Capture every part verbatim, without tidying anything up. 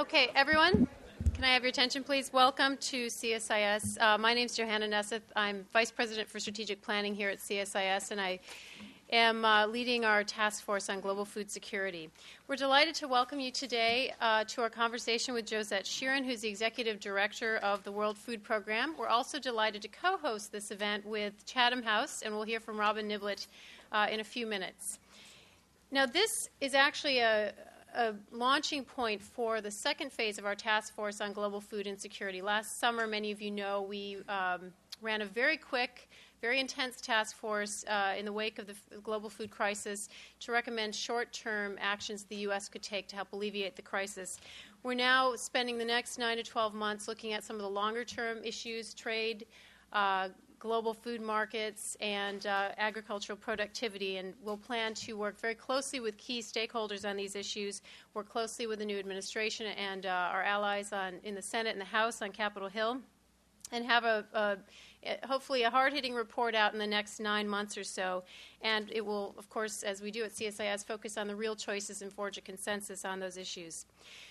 Okay, everyone, can I have your attention, please? Welcome to C S I S. Uh, my name is Johanna Nesseth. I'm Vice President for Strategic Planning here at C S I S, and I am uh, leading our task force on global food security. We're delighted to welcome you today uh, to our conversation with Josette Sheeran, who's the Executive Director of the World Food Program. We're also delighted to co-host this event with Chatham House, and we'll hear from Robin Niblett uh, in a few minutes. Now, this is actually a a launching point for the second phase of our task force on global food insecurity. Last summer, many of you know, we um, ran a very quick, very intense task force uh, in the wake of the f- global food crisis to recommend short-term actions the U S could take to help alleviate the crisis. We're now spending the next nine to twelve months looking at some of the longer-term issues, trade, uh, global food markets, and uh, agricultural productivity, and we'll plan to work very closely with key stakeholders on these issues, work closely with the new administration and uh, our allies on, in the Senate and the House on Capitol Hill, and have a, a hopefully a hard-hitting report out in the next nine months or so. And it will, of course, as we do at C S I S, focus on the real choices and forge a consensus on those issues.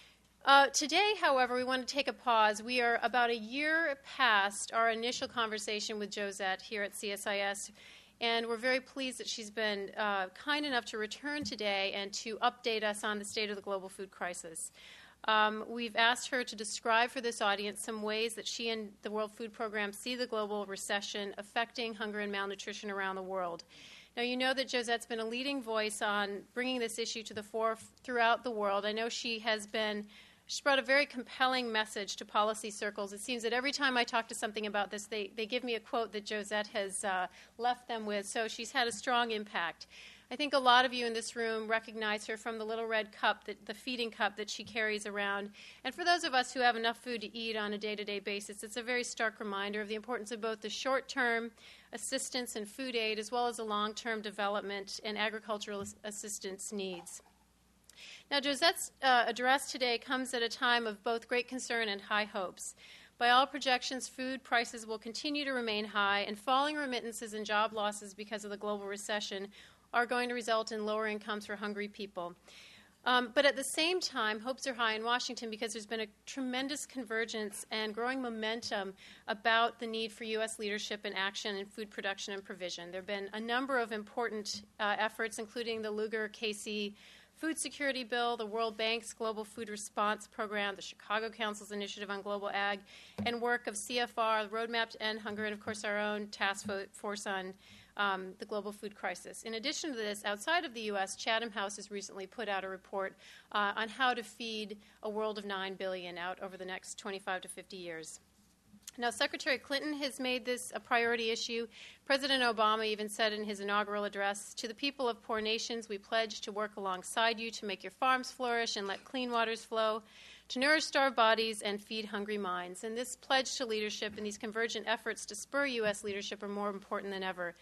Uh, today, however, we want to take a pause. We are about a year past our initial conversation with Josette here at C S I S, and we're very pleased that she's been uh, kind enough to return today and to update us on the state of the global food crisis. Um, we've asked her to describe for this audience some ways that she and the World Food Program see the global recession affecting hunger and malnutrition around the world. Now, you know that Josette's been a leading voice on bringing this issue to the fore f- throughout the world. I know she has been She's brought a very compelling message to policy circles. It seems that every time I talk to something about this, they, they give me a quote that Josette has uh, left them with, so she's had a strong impact. I think a lot of you in this room recognize her from the little red cup, that, the feeding cup that she carries around. And for those of us who have enough food to eat on a day-to-day basis, it's a very stark reminder of the importance of both the short-term assistance and food aid as well as the long-term development and agricultural assistance needs. Now, Josette's uh, address today comes at a time of both great concern and high hopes. By all projections, food prices will continue to remain high, and falling remittances and job losses because of the global recession are going to result in lower incomes for hungry people. Um, but at the same time, hopes are high in Washington because there's been a tremendous convergence and growing momentum about the need for U S leadership and action in food production and provision. There have been a number of important uh, efforts, including the Lugar-Casey Food Security Bill, the World Bank's Global Food Response Program, the Chicago Council's Initiative on Global Ag, and work of C F R, the Roadmap to End Hunger, and, of course, our own task force on um, the global food crisis. In addition to this, outside of the U S, Chatham House has recently put out a report uh, on how to feed a world of nine billion out over the next twenty-five to fifty years. Now, Secretary Clinton has made this a priority issue. President Obama even said in his inaugural address, "To the people of poor nations, we pledge to work alongside you to make your farms flourish and let clean waters flow, to nourish starved bodies and feed hungry minds." And this pledge to leadership and these convergent efforts to spur U S leadership are more important than ever.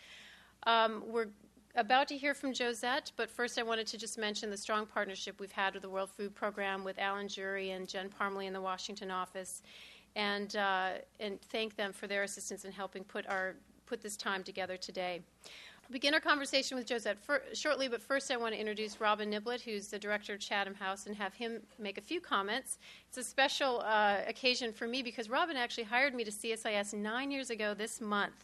Um, we're about to hear from Josette, but first I wanted to just mention the strong partnership we've had with the World Food Program, with Alan Jury and Jen Parmalee in the Washington office, and uh, and thank them for their assistance in helping put our put this time together today. We'll begin our conversation with Josette for, shortly, but first I want to introduce Robin Niblett, who's the director of Chatham House, and have him make a few comments. It's a special uh, occasion for me because Robin actually hired me to C S I S nine years ago this month.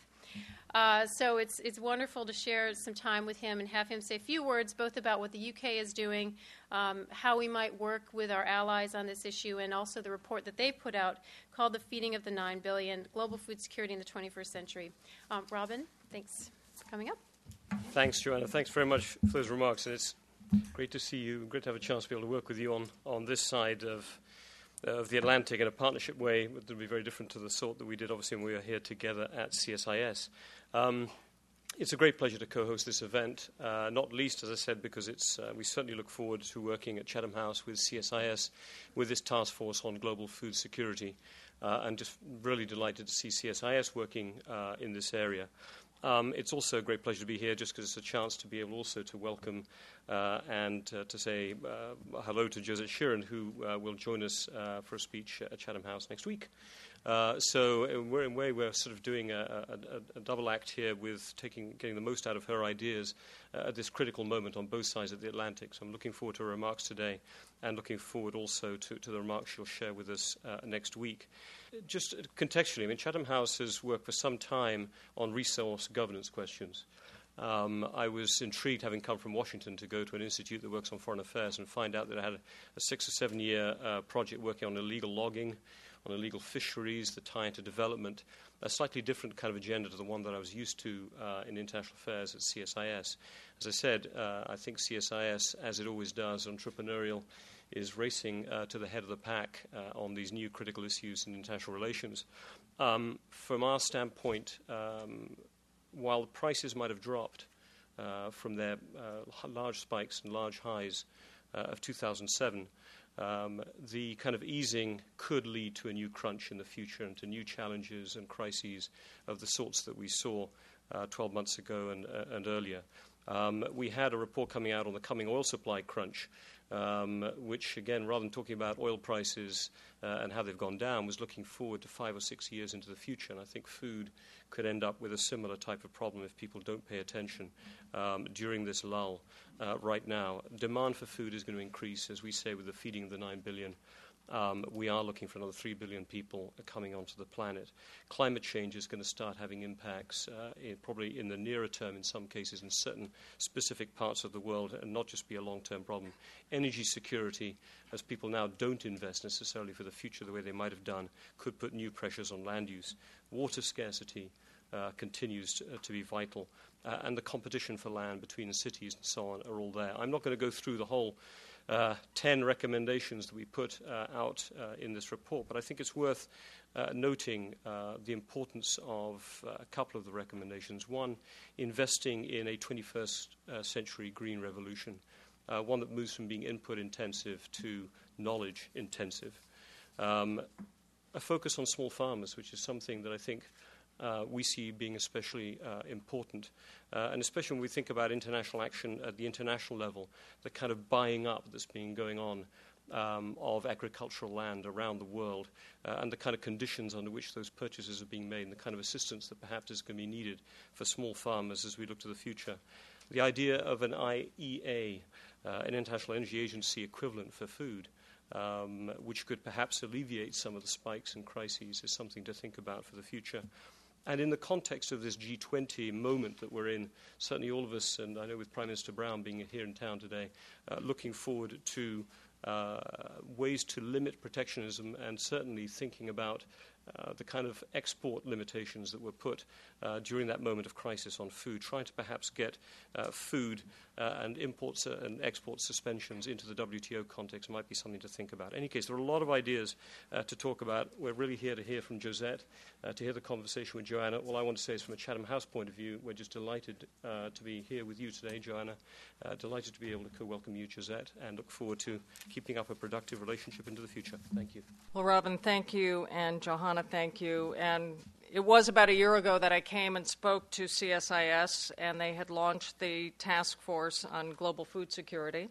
Uh, so it's it's wonderful to share some time with him and have him say a few words both about what the U K is doing, um, how we might work with our allies on this issue, and also the report that they put out called The Feeding of the Nine Billion, Global Food Security in the twenty-first Century. Um, Robin, thanks for coming up. Thanks, Joanna. Thanks very much for those remarks. And it's great to see you, great to have a chance to be able to work with you on, on this side of of the Atlantic in a partnership way that will be very different to the sort that we did, obviously, when we were here together at C S I S. Um, it's a great pleasure to co-host this event, uh, not least, as I said, because it's uh, we certainly look forward to working at Chatham House with C S I S, with this task force on global food security, uh, and just really delighted to see C S I S working uh, in this area. Um, it's also a great pleasure to be here just because it's a chance to be able also to welcome uh, and uh, to say uh, hello to Josette Sheeran, who uh, will join us uh, for a speech at Chatham House next week. Uh, so in, we're, in a way, we're sort of doing a, a, a double act here with taking, getting the most out of her ideas uh, at this critical moment on both sides of the Atlantic. So I'm looking forward to her remarks today and looking forward also to, to the remarks she'll share with us uh, next week. Just contextually, I mean, Chatham House has worked for some time on resource governance questions. Um, I was intrigued, having come from Washington, to go to an institute that works on foreign affairs and find out that it had a, a six or seven year uh, project working on illegal logging, on illegal fisheries, the tie into development, a slightly different kind of agenda to the one that I was used to uh, in international affairs at C S I S. As I said, uh, I think C S I S, as it always does, entrepreneurial, is racing uh, to the head of the pack uh, on these new critical issues in international relations. Um, from our standpoint, um, while the prices might have dropped uh, from their uh, large spikes and large highs uh, of two thousand seven, Um, the kind of easing could lead to a new crunch in the future and to new challenges and crises of the sorts that we saw uh, twelve months ago and, uh, and earlier. Um, we had a report coming out on the coming oil supply crunch, um, which, again, rather than talking about oil prices uh, and how they've gone down, was looking forward to five or six years into the future. And I think food could end up with a similar type of problem if people don't pay attention um, during this lull uh, right now. Demand for food is going to increase, as we say, with the feeding of the nine billion. Um, we are looking for another three billion people coming onto the planet. Climate change is going to start having impacts, uh, in, probably in the nearer term in some cases, in certain specific parts of the world, and not just be a long-term problem. Energy security, as people now don't invest necessarily for the future the way they might have done, could put new pressures on land use. Water scarcity uh, continues to, uh, to be vital, uh, and the competition for land between cities and so on are all there. I'm not going to go through the whole Uh, ten recommendations that we put uh, out uh, in this report, but I think it's worth uh, noting uh, the importance of uh, a couple of the recommendations. One, investing in a twenty-first uh, century green revolution, uh, one that moves from being input intensive to knowledge intensive. Um, a focus on small farmers, which is something that I think Uh, we see being especially uh, important, uh, and especially when we think about international action at the international level, the kind of buying up that's been going on um, of agricultural land around the world, uh, and the kind of conditions under which those purchases are being made, and the kind of assistance that perhaps is going to be needed for small farmers as we look to the future. The idea of an I E A, uh, an International Energy Agency equivalent for food, um, which could perhaps alleviate some of the spikes and crises, is something to think about for the future. And in the context of this G twenty moment that we're in, certainly all of us, and I know with Prime Minister Brown being here in town today, uh, looking forward to uh, ways to limit protectionism, and certainly thinking about uh, the kind of export limitations that were put uh, during that moment of crisis on food, trying to perhaps get uh, food uh, and imports uh, and export suspensions into the W T O context might be something to think about. In any case, there are a lot of ideas uh, to talk about. We're really here to hear from Josette, uh, to hear the conversation with Joanna. All I want to say is, from a Chatham House point of view, we're just delighted uh, to be here with you today, Joanna. Uh, delighted to be able to co-welcome you, Josette, and look forward to keeping up a productive relationship into the future. Thank you. Well, Robin, thank you, and Johanna, thank you. And it was about a year ago that I came and spoke to C S I S, and they had launched the task force on global food security.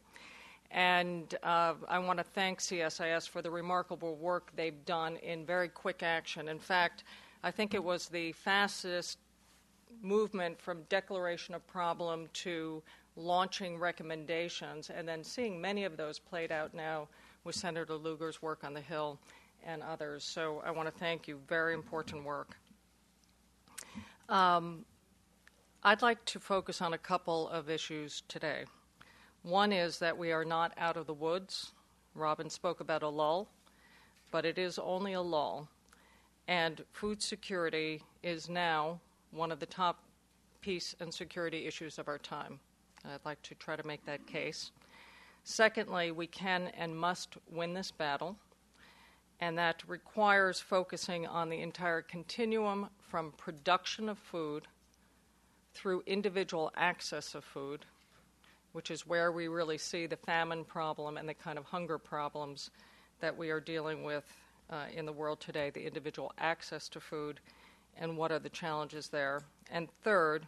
And uh, I want to thank C S I S for the remarkable work they've done in very quick action. In fact, I think it was the fastest movement from declaration of problem to launching recommendations, and then seeing many of those played out now with Senator Lugar's work on the Hill and others. So I want to thank you. Very important work. Um, I'd like to focus on a couple of issues today. One is that we are not out of the woods. Robin spoke about a lull, but it is only a lull. And food security is now one of the top peace and security issues of our time. I'd like to try to make that case. Secondly, we can and must win this battle, and that requires focusing on the entire continuum from production of food through individual access of food, which is where we really see the famine problem and the kind of hunger problems that we are dealing with uh, in the world today, the individual access to food, and what are the challenges there. And third,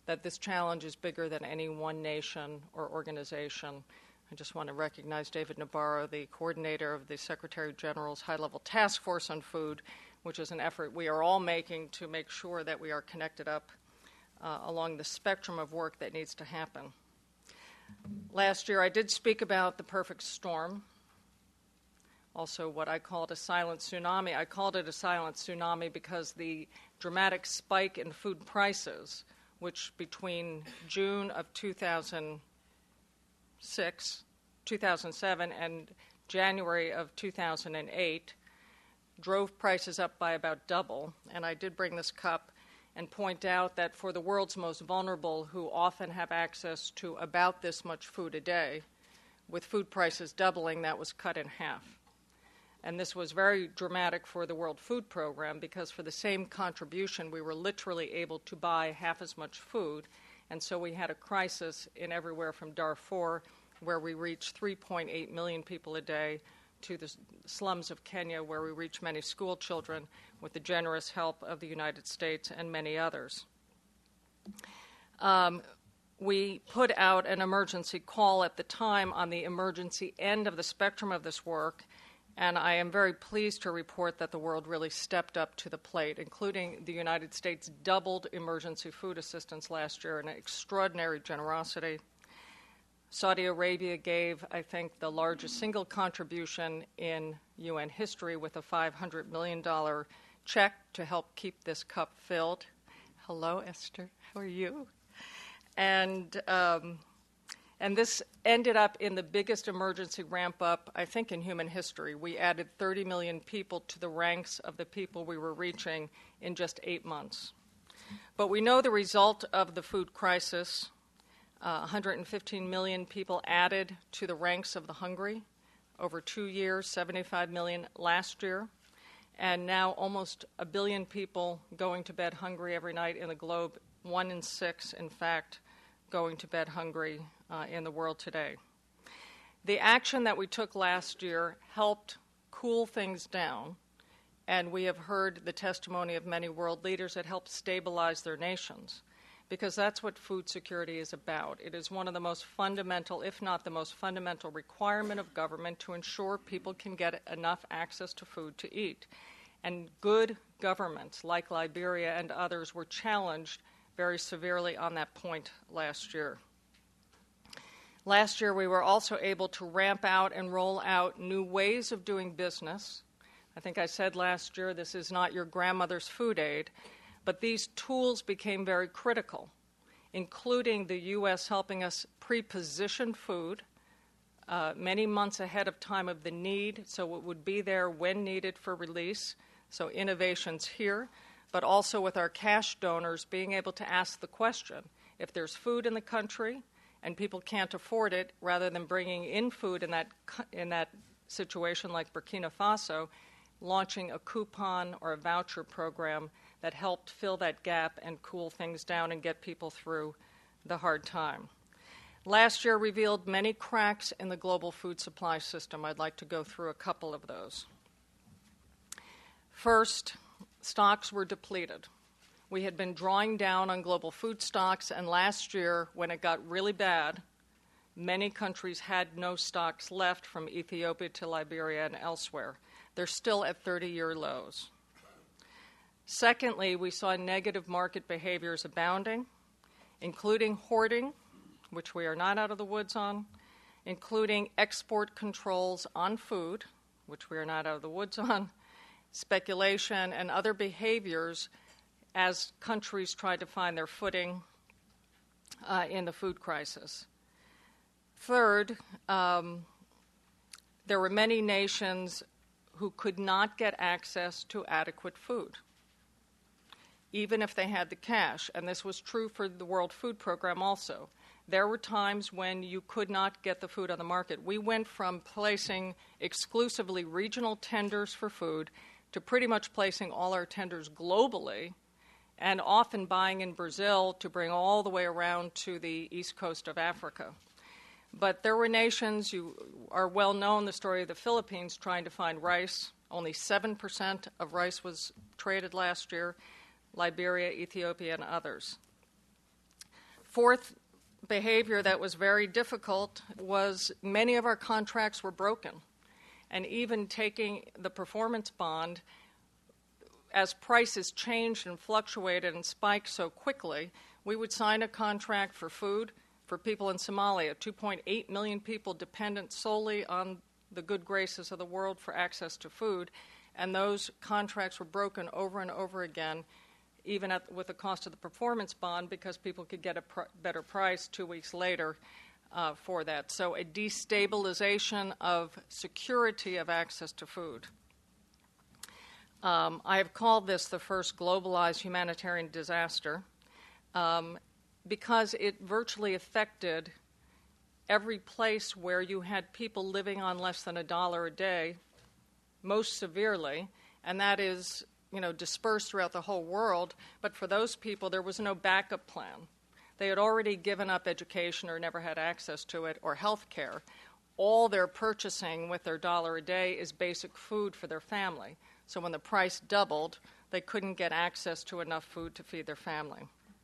that this challenge is bigger than any one nation or organization. I just want to recognize David Nabarro, the coordinator of the Secretary General's High-Level Task Force on Food, which is an effort we are all making to make sure that we are connected up uh, along the spectrum of work that needs to happen. Last year, I did speak about the perfect storm, also what I called a silent tsunami. I called it a silent tsunami because the dramatic spike in food prices, which between June of two thousand six, two thousand seven and January of two thousand eight drove prices up by about double. And I did bring this cup and point out that for the world's most vulnerable, who often have access to about this much food a day, with food prices doubling, that was cut in half. And this was very dramatic for the World Food Program because for the same contribution, we were literally able to buy half as much food. And so we had a crisis in everywhere from Darfur, where we reached three point eight million people a day, to the slums of Kenya, where we reach many school children with the generous help of the United States and many others. Um, we put out an emergency call at the time on the emergency end of the spectrum of this work, and I am very pleased to report that the world really stepped up to the plate, including the United States doubled emergency food assistance last year, an extraordinary generosity. Saudi Arabia gave, I think, the largest single contribution in U N history with a five hundred million dollars check to help keep this cup filled. Hello, Esther. How are you? And um, and this ended up in the biggest emergency ramp-up, I think, in human history. We added thirty million people to the ranks of the people we were reaching in just eight months. But we know the result of the food crisis. Uh, one hundred fifteen million people added to the ranks of the hungry over two years, seventy-five million last year, and now almost a billion people going to bed hungry every night in the globe, one in six, in fact, going to bed hungry uh, in the world today. The action that we took last year helped cool things down, and we have heard the testimony of many world leaders that helped stabilize their nations, because that's what food security is about. It is one of the most fundamental, if not the most fundamental requirement of government to ensure people can get enough access to food to eat. And good governments like Liberia and others were challenged very severely on that point last year. Last year, we were also able to ramp out and roll out new ways of doing business. I think I said last year, this is not your grandmother's food aid. But these tools became very critical, including the U S helping us pre-position food uh, many months ahead of time of the need, so it would be there when needed for release. So innovations here, but also with our cash donors being able to ask the question, if there's food in the country and people can't afford it, rather than bringing in food in that in that situation like Burkina Faso, launching a coupon or a voucher program that helped fill that gap and cool things down and get people through the hard time. Last year revealed many cracks in the global food supply system. I'd like to go through a couple of those. First, stocks were depleted. We had been drawing down on global food stocks, and last year, when it got really bad, many countries had no stocks left from Ethiopia to Liberia and elsewhere. They're still at thirty-year lows. Secondly, we saw negative market behaviors abounding, including hoarding, which we are not out of the woods on, including export controls on food, which we are not out of the woods on, speculation, and other behaviors as countries tried to find their footing uh, in the food crisis. Third, um, there were many nations who could not get access to adequate food, even if they had the cash. And this was true for the World Food Program also. There were times when you could not get the food on the market. We went from placing exclusively regional tenders for food to pretty much placing all our tenders globally, and often buying in Brazil to bring all the way around to the east coast of Africa. But there were nations, you are well known, the story of the Philippines trying to find rice. Only seven percent of rice was traded last year. Liberia, Ethiopia, and others. Fourth behavior that was very difficult was many of our contracts were broken. And even taking the performance bond, as prices changed and fluctuated and spiked so quickly, we would sign a contract for food for people in Somalia, two point eight million people dependent solely on the good graces of the world for access to food, and those contracts were broken over and over again, even at, with the cost of the performance bond, because people could get a pr- better price two weeks later uh, for that. So a destabilization of security of access to food. Um, I have called this the first globalized humanitarian disaster um, because it virtually affected every place where you had people living on less than a dollar a day most severely, and that is, you know, dispersed throughout the whole world. But for those people, there was no backup plan. They had already given up education or never had access to it, or health care. All they're purchasing with their dollar a day is basic food for their family. So when the price doubled, they couldn't get access to enough food to feed their family.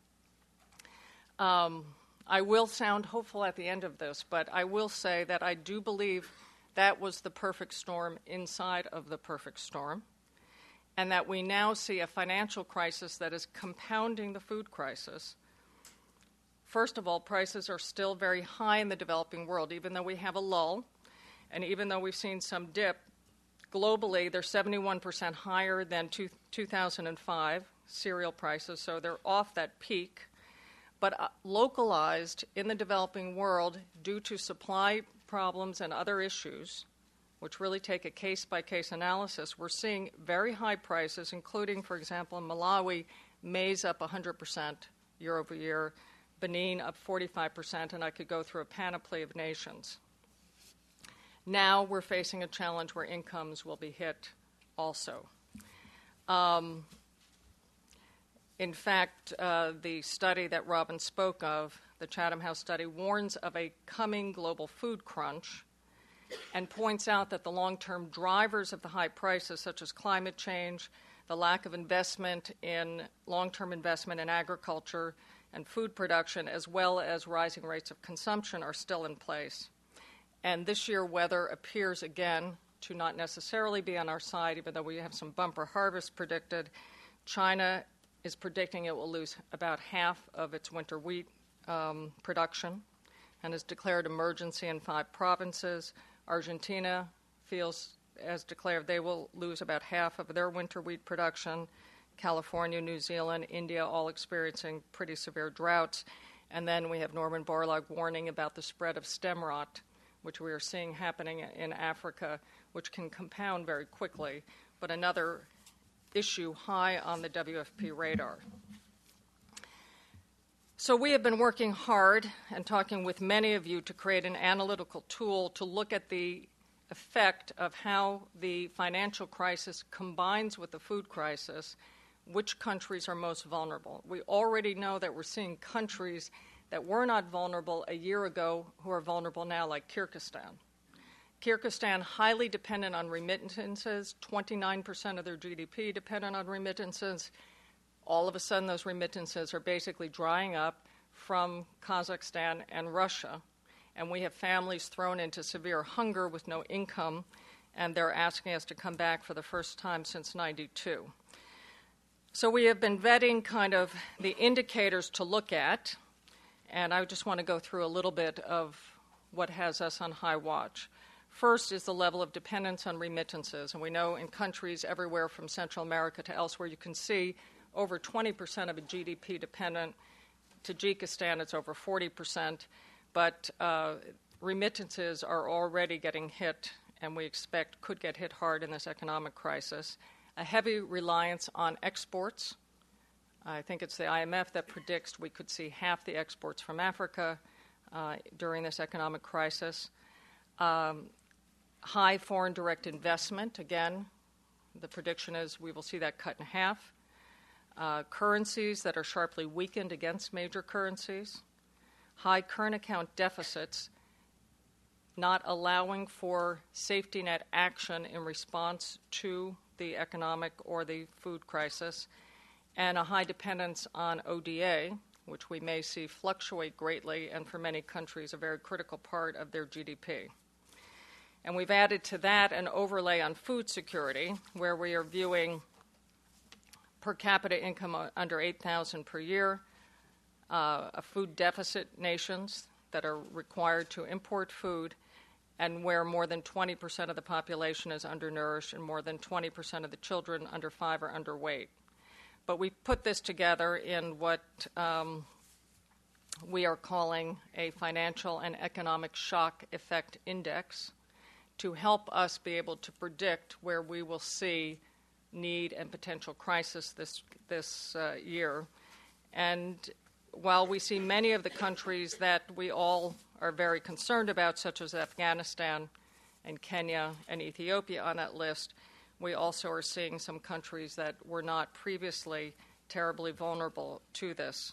Um, I will sound hopeful at the end of this, but I will say that I do believe that was the perfect storm inside of the perfect storm, and that we now see a financial crisis that is compounding the food crisis. First of all, prices are still very high in the developing world, even though we have a lull, and even though we've seen some dip. Globally, they're seventy-one percent higher than two, two thousand five cereal prices, so they're off that peak. But uh, localized in the developing world due to supply problems and other issues, which really take a case-by-case analysis, we're seeing very high prices, including, for example, in Malawi, maize up one hundred percent year over year, Benin up forty-five percent, and I could go through a panoply of nations. Now we're facing a challenge where incomes will be hit also. Um, in fact, uh, the study that Robin spoke of, the Chatham House study, warns of a coming global food crunch and points out that the long-term drivers of the high prices, such as climate change, the lack of investment in long-term investment in agriculture and food production, as well as rising rates of consumption, are still in place. And this year, weather appears again to not necessarily be on our side, even though we have some bumper harvests predicted. China is predicting it will lose about half of its winter wheat um, production and has declared emergency in five provinces. Argentina feels, as declared, they will lose about half of their winter wheat production. California, New Zealand, India, all experiencing pretty severe droughts. And then we have Norman Borlaug warning about the spread of stem rot, which we are seeing happening in Africa, which can compound very quickly, but another issue high on the W F P radar. So we have been working hard and talking with many of you to create an analytical tool to look at the effect of how the financial crisis combines with the food crisis, which countries are most vulnerable. We already know that we're seeing countries that were not vulnerable a year ago who are vulnerable now, like Kyrgyzstan. Kyrgyzstan, highly dependent on remittances, twenty-nine percent of their G D P dependent on remittances. All of a sudden, those remittances are basically drying up from Kazakhstan and Russia. And we have families thrown into severe hunger with no income, and they're asking us to come back for the first time since ninety-two. So we have been vetting kind of the indicators to look at, and I just want to go through a little bit of what has us on high watch. First is the level of dependence on remittances, and we know in countries everywhere from Central America to elsewhere, you can see over twenty percent of a G D P dependent. Tajikistan, it's over forty percent, but uh, remittances are already getting hit, and we expect could get hit hard in this economic crisis. A heavy reliance on exports. I think it's the I M F that predicts we could see half the exports from Africa uh, during this economic crisis. Um, high foreign direct investment, again, the prediction is we will see that cut in half. Uh, currencies that are sharply weakened against major currencies. High current account deficits, not allowing for safety net action in response to the economic or the food crisis, and a high dependence on O D A, which we may see fluctuate greatly and for many countries a very critical part of their G D P. And we've added to that an overlay on food security, where we are viewing per capita income under eight thousand dollars per year, uh, a food deficit nations that are required to import food, and where more than twenty percent of the population is undernourished and more than twenty percent of the children under five are underweight. But we put this together in what um, we are calling a financial and economic shock effect index to help us be able to predict where we will see need and potential crisis this, this uh, year. And while we see many of the countries that we all are very concerned about, such as Afghanistan and Kenya and Ethiopia on that list, we also are seeing some countries that were not previously terribly vulnerable to this.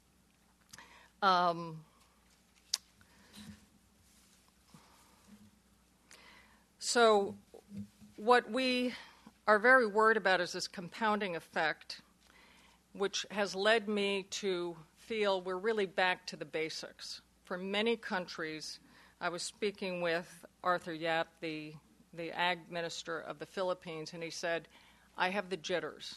Um, so what we are very worried about is this compounding effect, which has led me to feel we're really back to the basics. For many countries, I was speaking with Arthur Yap, the, the ag minister of the Philippines, and he said, I have the jitters.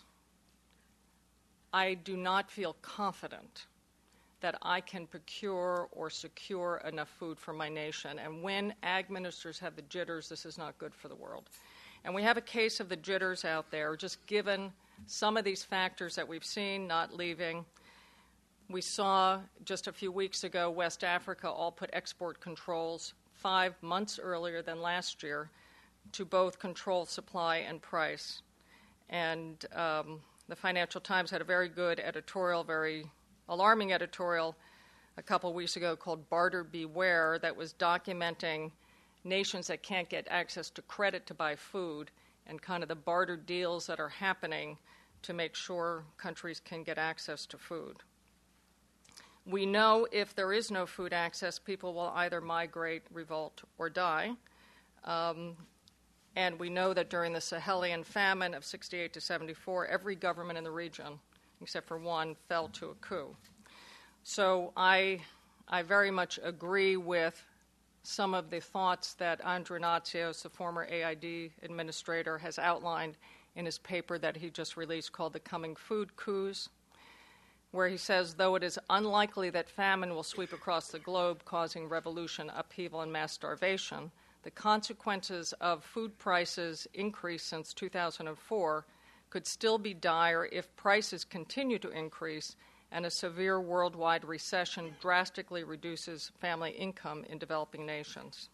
I do not feel confident that I can procure or secure enough food for my nation. And when ag ministers have the jitters, this is not good for the world. And we have a case of the jitters out there, just given some of these factors that we've seen, not leaving. We saw just a few weeks ago West Africa all put export controls five months earlier than last year to both control supply and price. And um, the Financial Times had a very good editorial, very alarming editorial a couple weeks ago called Barter Beware that was documenting nations that can't get access to credit to buy food and kind of the barter deals that are happening to make sure countries can get access to food. We know if there is no food access, people will either migrate, revolt, or die. Um, and we know that during the Sahelian famine of sixty-eight to seventy-four, every government in the region, except for one, fell to a coup. So I, I very much agree with some of the thoughts that Andrew-Natsios, the former A I D administrator, has outlined in his paper that he just released called The Coming Food Coups, where he says, though it is unlikely that famine will sweep across the globe, causing revolution, upheaval, and mass starvation, the consequences of food prices increase since two thousand four could still be dire if prices continue to increase and a severe worldwide recession drastically reduces family income in developing nations.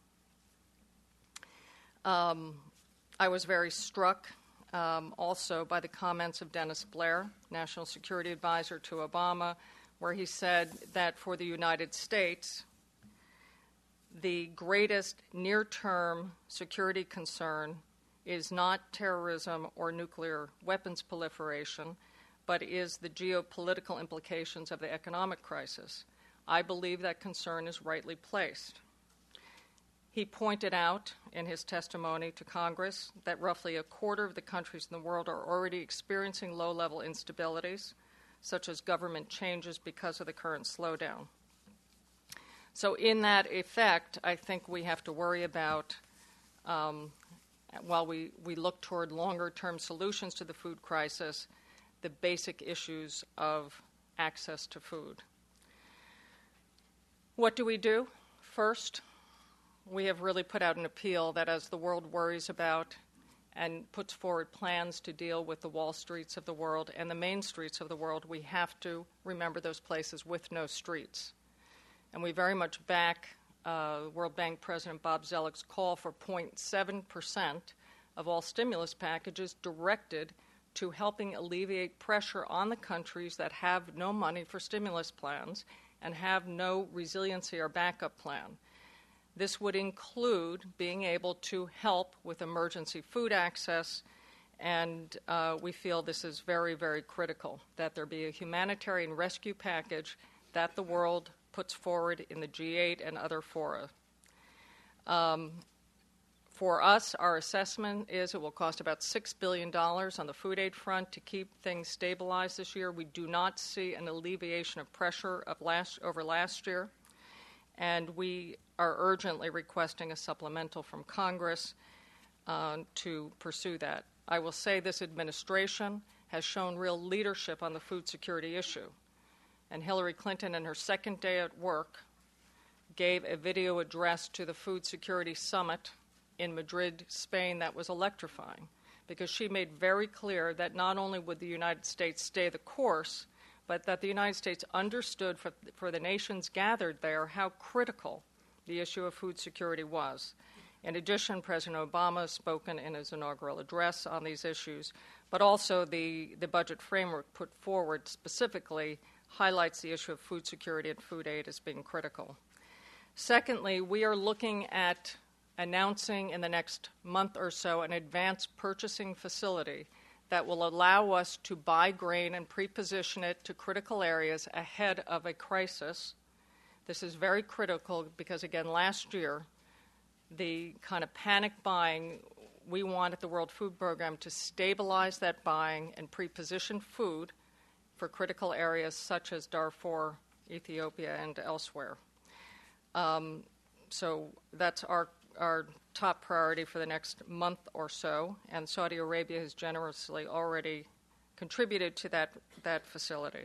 Um, I was very struck um, also by the comments of Dennis Blair, National Security Advisor to Obama, where he said that for the United States, the greatest near-term security concern is not terrorism or nuclear weapons proliferation, but is the geopolitical implications of the economic crisis. I believe that concern is rightly placed. He pointed out in his testimony to Congress that roughly a quarter of the countries in the world are already experiencing low-level instabilities, such as government changes because of the current slowdown. So in that effect, I think we have to worry about, um, while we, we look toward longer-term solutions to the food crisis, the basic issues of access to food. What do we do? First, we have really put out an appeal that as the world worries about and puts forward plans to deal with the Wall Streets of the world and the main streets of the world, we have to remember those places with no streets. And we very much back uh, World Bank President Bob Zoellick's call for zero point seven percent of all stimulus packages directed to helping alleviate pressure on the countries that have no money for stimulus plans and have no resiliency or backup plan. This would include being able to help with emergency food access, and uh, we feel this is very, very critical, that there be a humanitarian rescue package that the world puts forward in the G eight and other fora. Um, For us, our assessment is it will cost about six billion dollars on the food aid front to keep things stabilized this year. We do not see an alleviation of pressure of last, over last year, and we are urgently requesting a supplemental from Congress uh, to pursue that. I will say this administration has shown real leadership on the food security issue, and Hillary Clinton, in her second day at work, gave a video address to the Food Security Summit in Madrid, Spain, that was electrifying, because she made very clear that not only would the United States stay the course, but that the United States understood for, for the nations gathered there how critical the issue of food security was. In addition, President Obama has spoken in his inaugural address on these issues, but also the, the budget framework put forward specifically highlights the issue of food security and food aid as being critical. Secondly, we are looking at announcing in the next month or so an advanced purchasing facility that will allow us to buy grain and pre-position it to critical areas ahead of a crisis. This is very critical because, again, last year, the kind of panic buying, we want at the World Food Program to stabilize that buying and pre-position food for critical areas such as Darfur, Ethiopia, and elsewhere. Um, so that's our our top priority for the next month or so, and Saudi Arabia has generously already contributed to that, that facility.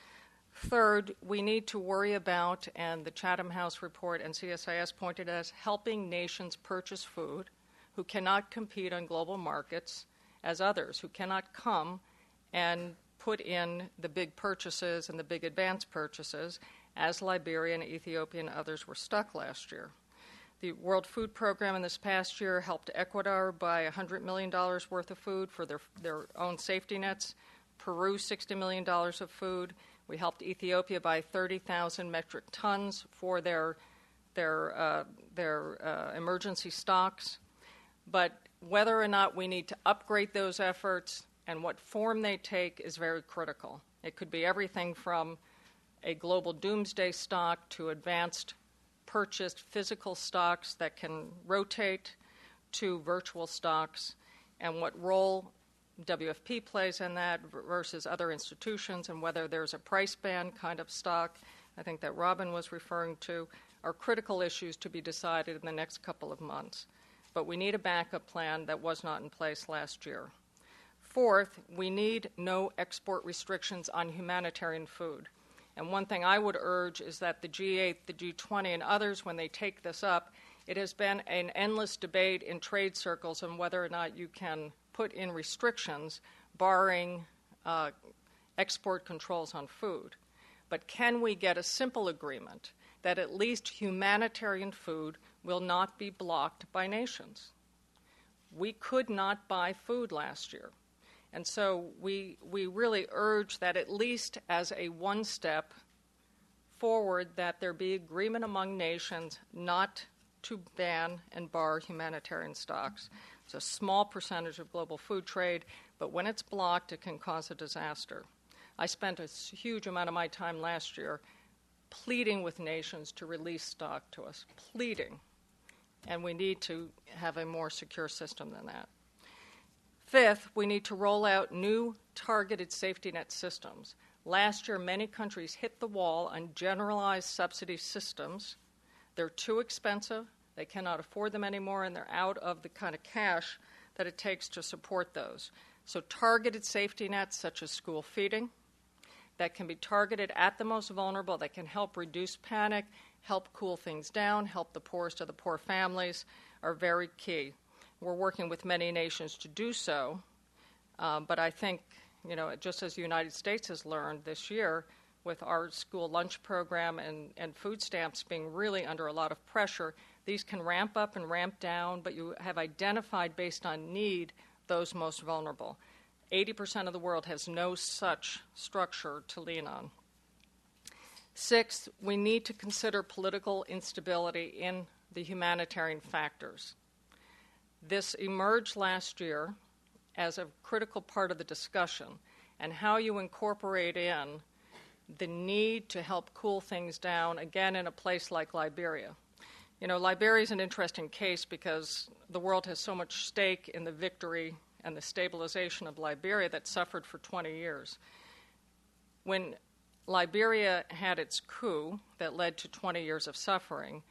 Third, we need to worry about, and the Chatham House report and C S I S pointed at us, helping nations purchase food who cannot compete on global markets as others, who cannot come and put in the big purchases and the big advance purchases, as Liberia and Ethiopia and others were stuck last year. The World Food Program in this past year helped Ecuador buy one hundred million dollars worth of food for their, their own safety nets, Peru sixty million dollars of food. We helped Ethiopia buy thirty thousand metric tons for their, their, uh, their uh, emergency stocks. But whether or not we need to upgrade those efforts and what form they take is very critical. It could be everything from a global doomsday stock to advanced purchased physical stocks that can rotate to virtual stocks, and what role W F P plays in that versus other institutions, and whether there's a price band kind of stock, I think that Robin was referring to, are critical issues to be decided in the next couple of months. But we need a backup plan that was not in place last year. Fourth, we need no export restrictions on humanitarian food. And one thing I would urge is that the G eight, the G twenty, and others, when they take this up, it has been an endless debate in trade circles on whether or not you can put in restrictions barring uh, export controls on food. But can we get a simple agreement that at least humanitarian food will not be blocked by nations? We could not buy food last year. And so we we really urge that at least as a one step forward that there be agreement among nations not to ban and bar humanitarian stocks. It's a small percentage of global food trade, but when it's blocked, it can cause a disaster. I spent a huge amount of my time last year pleading with nations to release stock to us, pleading. And we need to have a more secure system than that. Fifth, we need to roll out new targeted safety net systems. Last year, many countries hit the wall on generalized subsidy systems. They're too expensive, they cannot afford them anymore, and they're out of the kind of cash that it takes to support those. So targeted safety nets, such as school feeding, that can be targeted at the most vulnerable, that can help reduce panic, help cool things down, help the poorest of the poor families, are very key. We're working with many nations to do so, um, but I think, you know, just as the United States has learned this year with our school lunch program and, and food stamps being really under a lot of pressure, these can ramp up and ramp down, but you have identified based on need those most vulnerable. eighty percent of the world has no such structure to lean on. Sixth, we need to consider political instability in the humanitarian factors. This emerged last year as a critical part of the discussion, and how you incorporate in the need to help cool things down, again, in a place like Liberia. You know, Liberia is an interesting case because the world has so much stake in the victory and the stabilization of Liberia that suffered for twenty years. When Liberia had its coup that led to twenty years of suffering,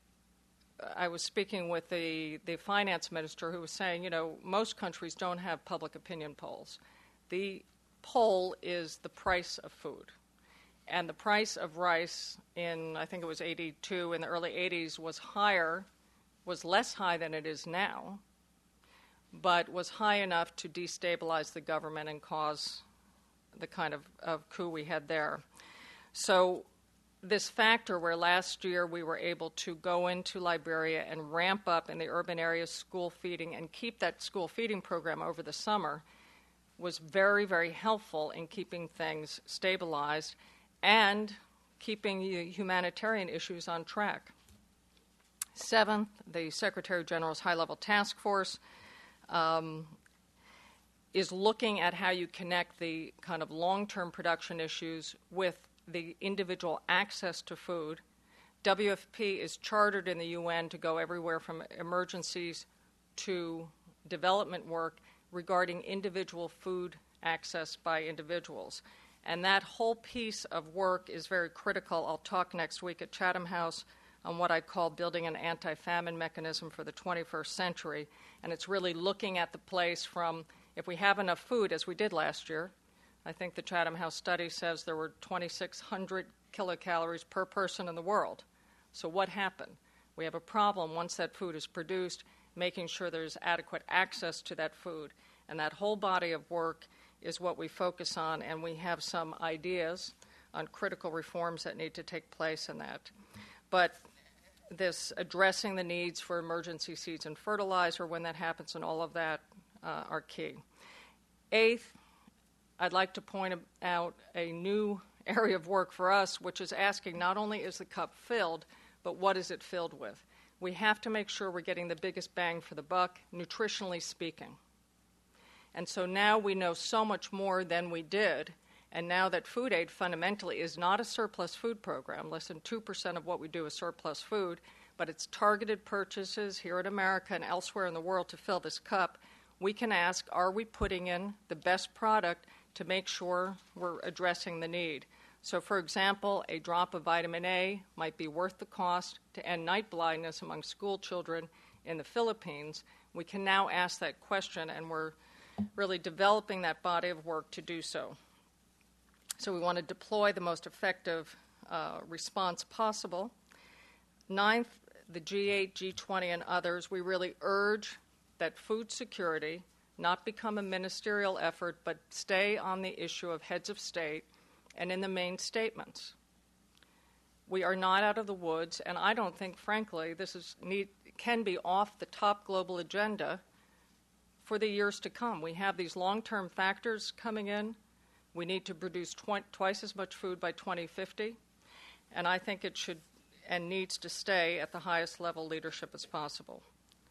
I was speaking with the, the finance minister who was saying, you know, most countries don't have public opinion polls. The poll is the price of food. And the price of rice in, I think it was eighty-two, in the early eighties, was higher, was less high than it is now, but was high enough to destabilize the government and cause the kind of, of coup we had there. So this factor where last year we were able to go into Liberia and ramp up in the urban areas school feeding and keep that school feeding program over the summer was very, very helpful in keeping things stabilized and keeping humanitarian issues on track. Seventh, the Secretary General's high-level task force um, is looking at how you connect the kind of long-term production issues with the individual access to food. W F P is chartered in the U N to go everywhere from emergencies to development work regarding individual food access by individuals. And that whole piece of work is very critical. I'll talk next week at Chatham House on what I call building an anti-famine mechanism for the twenty-first century. And it's really looking at the place from, if we have enough food, as we did last year, I think the Chatham House study says there were twenty-six hundred kilocalories per person in the world. So what happened? We have a problem once that food is produced, making sure there's adequate access to that food. And that whole body of work is what we focus on, and we have some ideas on critical reforms that need to take place in that. But this addressing the needs for emergency seeds and fertilizer when that happens and all of that uh, are key. Eighth, I'd like to point out a new area of work for us, which is asking not only is the cup filled, but what is it filled with? We have to make sure we're getting the biggest bang for the buck, nutritionally speaking. And so now we know so much more than we did, and now that food aid fundamentally is not a surplus food program, less than two percent of what we do is surplus food, but it's targeted purchases here in America and elsewhere in the world to fill this cup, we can ask, are we putting in the best product to make sure we're addressing the need? So, for example, a drop of vitamin A might be worth the cost to end night blindness among school children in the Philippines. We can now ask that question, and we're really developing that body of work to do so. So we want to deploy the most effective uh, response possible. Ninth, the G eight, G twenty, and others, we really urge that food security not become a ministerial effort, but stay on the issue of heads of state and in the main statements. We are not out of the woods, and I don't think, frankly, this is need, can be off the top global agenda for the years to come. We have these long-term factors coming in. We need to produce tw- twice as much food by twenty fifty, and I think it should and needs to stay at the highest level leadership as possible.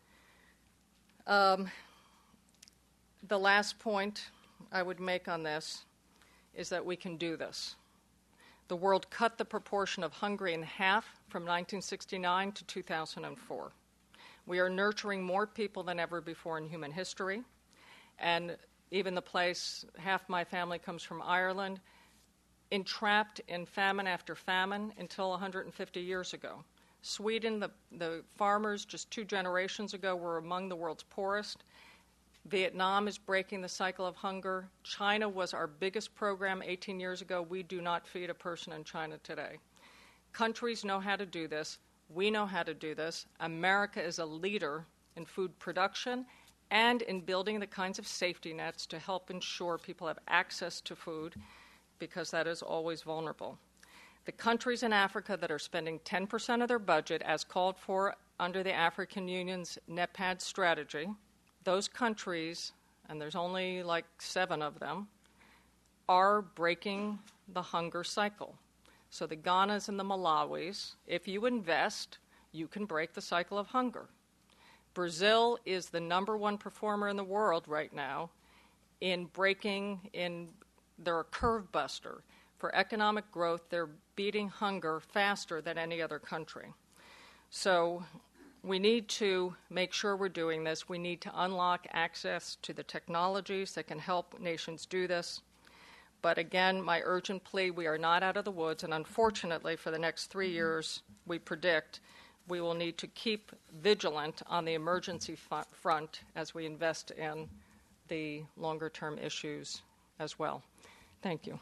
Um, the last point I would make on this is that we can do this. The world cut the proportion of hungry in half from nineteen sixty-nine to two thousand four. We are nurturing more people than ever before in human history, and even the place, half my family comes from Ireland, entrapped in famine after famine until one hundred fifty years ago. Sweden, the, the farmers just two generations ago were among the world's poorest. Vietnam is breaking the cycle of hunger. China was our biggest program eighteen years ago. We do not feed a person in China today. Countries know how to do this. We know how to do this. America is a leader in food production and in building the kinds of safety nets to help ensure people have access to food, because that is always vulnerable. The countries in Africa that are spending ten percent of their budget, as called for under the African Union's NEPAD strategy, those countries, and there's only like seven of them, are breaking the hunger cycle. So the Ghanas and the Malawis, if you invest, you can break the cycle of hunger. Brazil is the number one performer in the world right now in breaking, in they're a curve buster. For economic growth, they're beating hunger faster than any other country. So we need to make sure we're doing this. We need to unlock access to the technologies that can help nations do this. But again, my urgent plea, we are not out of the woods, and unfortunately for the next three years, we predict we will need to keep vigilant on the emergency f- front as we invest in the longer-term issues as well. Thank you.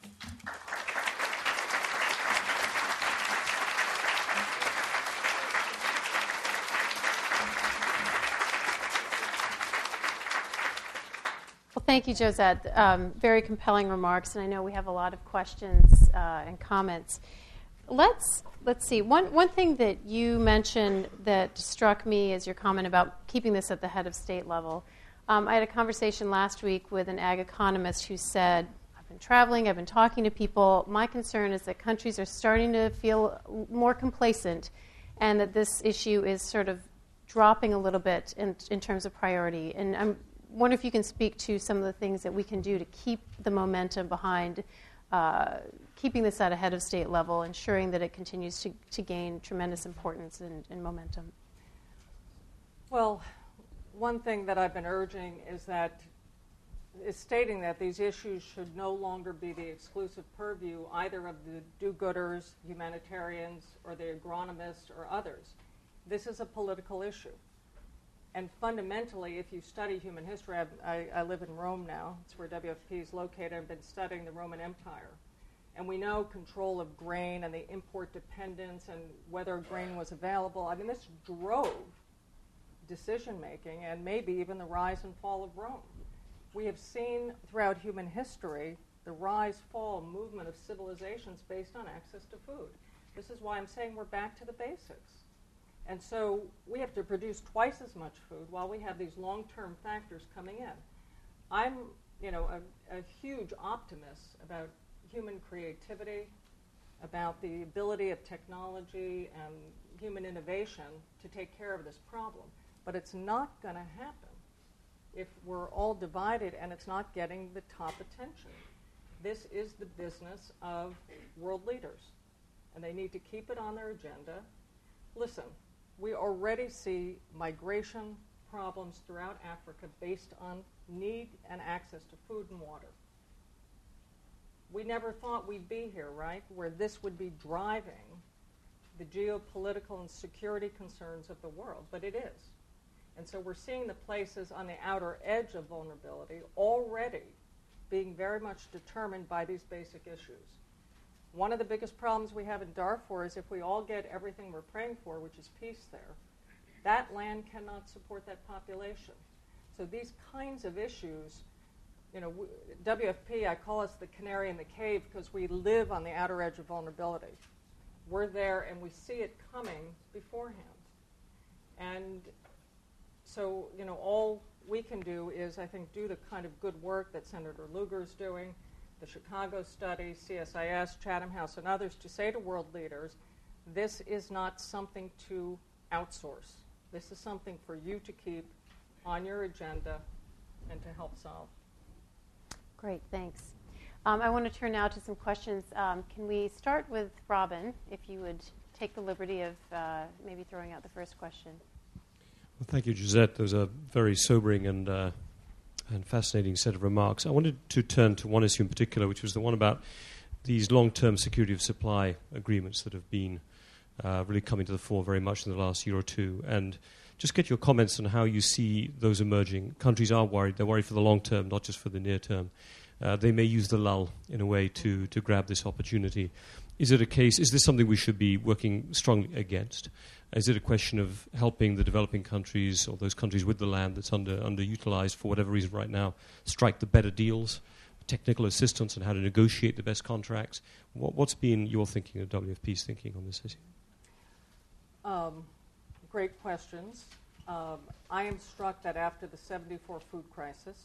Well, thank you, Josette. Um, very compelling remarks, and I know we have a lot of questions uh, and comments. Let's let's see. One one thing that you mentioned that struck me is your comment about keeping this at the head of state level. Um, I had a conversation last week with an ag economist who said, I've been traveling, I've been talking to people. My concern is that countries are starting to feel more complacent and that this issue is sort of dropping a little bit in, in terms of priority. And I'm wonder if you can speak to some of the things that we can do to keep the momentum behind uh, keeping this at a head of state level, ensuring that it continues to, to gain tremendous importance and, and momentum. Well, one thing that I've been urging is that is stating that these issues should no longer be the exclusive purview either of the do-gooders, humanitarians, or the agronomists or others. This is a political issue. And fundamentally, if you study human history, I, I, I live in Rome now. It's where W F P is located. I've been studying the Roman Empire. And we know control of grain and the import dependence and whether grain was available. I mean, this drove decision-making and maybe even the rise and fall of Rome. We have seen throughout human history the rise, fall, movement of civilizations based on access to food. This is why I'm saying we're back to the basics. And so we have to produce twice as much food while we have these long-term factors coming in. I'm, you know, a, a huge optimist about human creativity, about the ability of technology and human innovation to take care of this problem. But it's not going to happen if we're all divided and it's not getting the top attention. This is the business of world leaders, and they need to keep it on their agenda. Listen, we already see migration problems throughout Africa based on need and access to food and water. We never thought we'd be here, right, where this would be driving the geopolitical and security concerns of the world, but it is. And so we're seeing the places on the outer edge of vulnerability already being very much determined by these basic issues. One of the biggest problems we have in Darfur is if we all get everything we're praying for, which is peace there, that land cannot support that population. So these kinds of issues, you know, W F P, I call us the canary in the cave because we live on the outer edge of vulnerability. We're there and we see it coming beforehand. And so, you know, all we can do is, I think, do the kind of good work that Senator Lugar's doing, the Chicago study, C S I S, Chatham House, and others, to say to world leaders, this is not something to outsource. This is something for you to keep on your agenda and to help solve. Great, thanks. Um, I want to turn now to some questions. Um, can we start with Robin, if you would take the liberty of uh, maybe throwing out the first question? Well, thank you, Josette. Those are very sobering and uh, and fascinating set of remarks. I wanted to turn to one issue in particular, which was the one about these long-term security of supply agreements that have been uh, really coming to the fore very much in the last year or two, and just get your comments on how you see those emerging. Countries are worried. They're worried for the long term, not just for the near term. Uh, they may use the lull in a way to, to grab this opportunity. Is it a case, is this something we should be working strongly against? Is it a question of helping the developing countries or those countries with the land that's under underutilized for whatever reason right now strike the better deals, technical assistance on how to negotiate the best contracts? What, what's been your thinking or W F P's thinking on this issue? Um, great questions. Um, I am struck that after the seventy-four food crisis,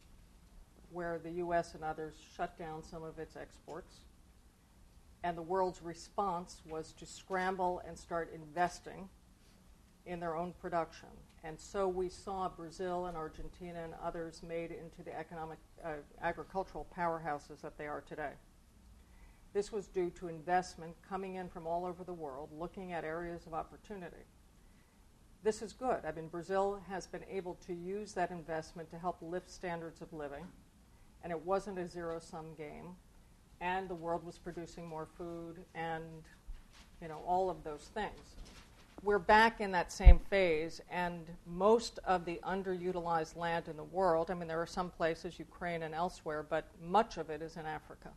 where the U S and others shut down some of its exports, and the world's response was to scramble and start investing in their own production. And so we saw Brazil and Argentina and others made into the economic, uh, agricultural powerhouses that they are today. This was due to investment coming in from all over the world, looking at areas of opportunity. This is good. I mean, Brazil has been able to use that investment to help lift standards of living, and it wasn't a zero-sum game, and the world was producing more food and, you know, all of those things. We're back in that same phase, and most of the underutilized land in the world, I mean, there are some places, Ukraine and elsewhere, but much of it is in Africa.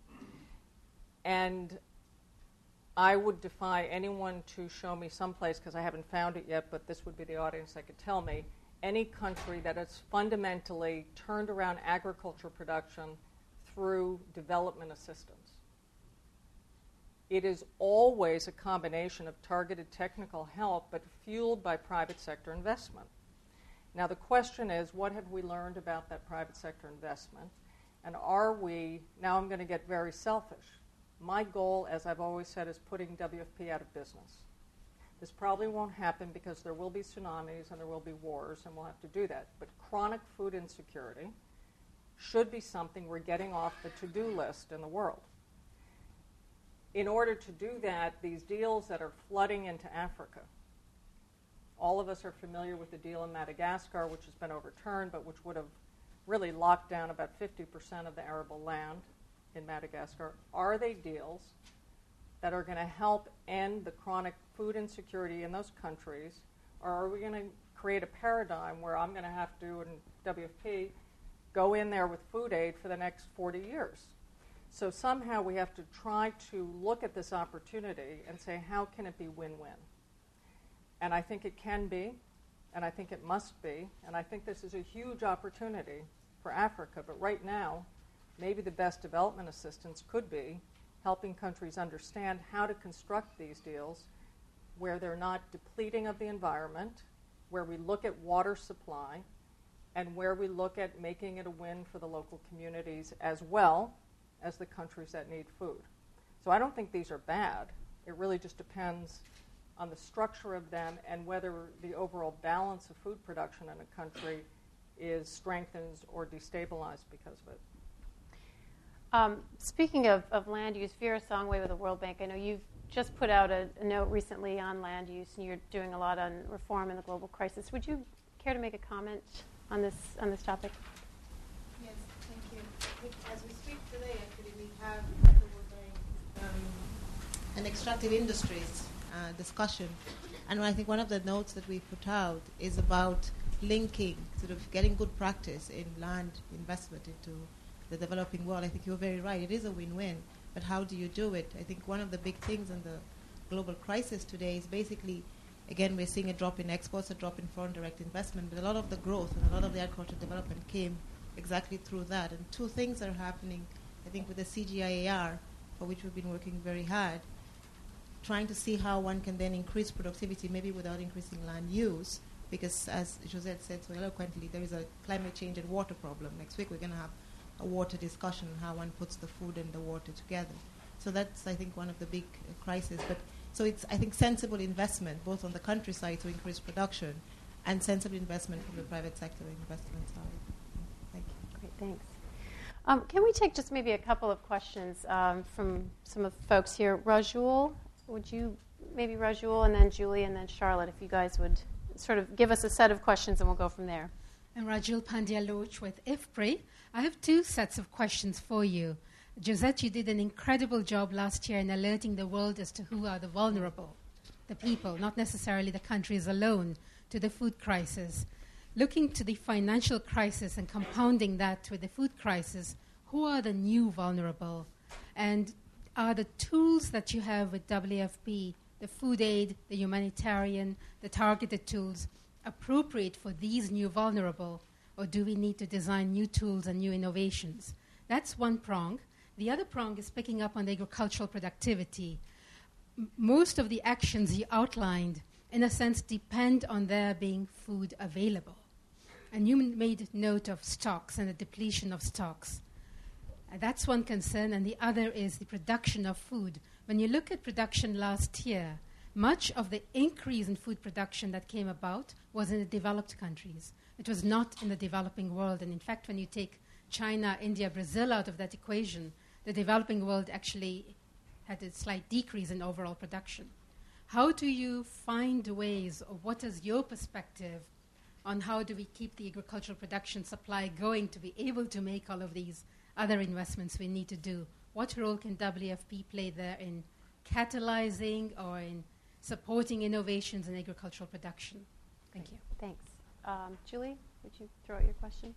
And I would defy anyone to show me someplace, because I haven't found it yet, but this would be the audience that could tell me, any country that has fundamentally turned around agriculture production through development assistance. It is always a combination of targeted technical help, but fueled by private sector investment. Now the question is, what have we learned about that private sector investment? And are we, now I'm going to get very selfish. My goal, as I've always said, is putting W F P out of business. This probably won't happen because there will be tsunamis and there will be wars, and we'll have to do that. But chronic food insecurity should be something we're getting off the to-do list in the world. In order to do that, these deals that are flooding into Africa, all of us are familiar with the deal in Madagascar, which has been overturned, but which would have really locked down about fifty percent of the arable land in Madagascar. Are they deals that are going to help end the chronic food insecurity in those countries, or are we going to create a paradigm where I'm going to have to, in W F P, go in there with food aid for the next forty years? So somehow we have to try to look at this opportunity and say, how can it be win-win? And I think it can be, and I think it must be, and I think this is a huge opportunity for Africa. But right now, maybe the best development assistance could be helping countries understand how to construct these deals where they're not depleting of the environment, where we look at water supply, and where we look at making it a win for the local communities as well as the countries that need food. So I don't think these are bad. It really just depends on the structure of them and whether the overall balance of food production in a country is strengthened or destabilized because of it. Um, speaking of, of land use, Vera Songway with the World Bank, I know you've just put out a, a note recently on land use, and you're doing a lot on reform in the global crisis. Would you care to make a comment on this on this topic? Yes, thank you. As we speak today, actually, we have at the World Bank um, an extractive industries uh, discussion, and I think one of the notes that we put out is about linking, sort of getting good practice in land investment into the developing world. I think you're very right. It is a win-win, but how do you do it? I think one of the big things in the global crisis today is basically, again, we're seeing a drop in exports, a drop in foreign direct investment, but a lot of the growth and a lot of the agricultural development came exactly through that. And two things are happening, I think, with the C G I A R, for which we've been working very hard, trying to see how one can then increase productivity, maybe without increasing land use, because as Josette said so eloquently, there is a climate change and water problem. Next week we're going to have a water discussion on how one puts the food and the water together. So that's, I think, one of the big uh, crises. But so it's, I think, sensible investment, both on the countryside to increase production, and sensible investment from the private sector investment side. Thank you. Great, thanks. Um, can we take just maybe a couple of questions um, from some of the folks here? Rajul, would you, maybe Rajul, and then Julie, and then Charlotte, if you guys would sort of give us a set of questions, and we'll go from there. I'm Rajul Pandya-Loach with I F P R I. I have two sets of questions for you. Josette, you did an incredible job last year in alerting the world as to who are the vulnerable, the people, not necessarily the countries alone, to the food crisis. Looking to the financial crisis and compounding that with the food crisis, who are the new vulnerable? And are the tools that you have with W F P, the food aid, the humanitarian, the targeted tools, appropriate for these new vulnerable, or do we need to design new tools and new innovations? That's one prong. The other prong is picking up on the agricultural productivity. M- most of the actions you outlined, in a sense, depend on there being food available. And you m- made note of stocks and the depletion of stocks. Uh, that's one concern, and the other is the production of food. When you look at production last year, much of the increase in food production that came about was in the developed countries. It was not in the developing world. And in fact, when you take China, India, Brazil out of that equation, the developing world actually had a slight decrease in overall production. How do you find ways, or what is your perspective on how do we keep the agricultural production supply going to be able to make all of these other investments we need to do? What role can W F P play there in catalyzing or in supporting innovations in agricultural production? Thank you. Thanks. Um, Julie, would you throw out your question?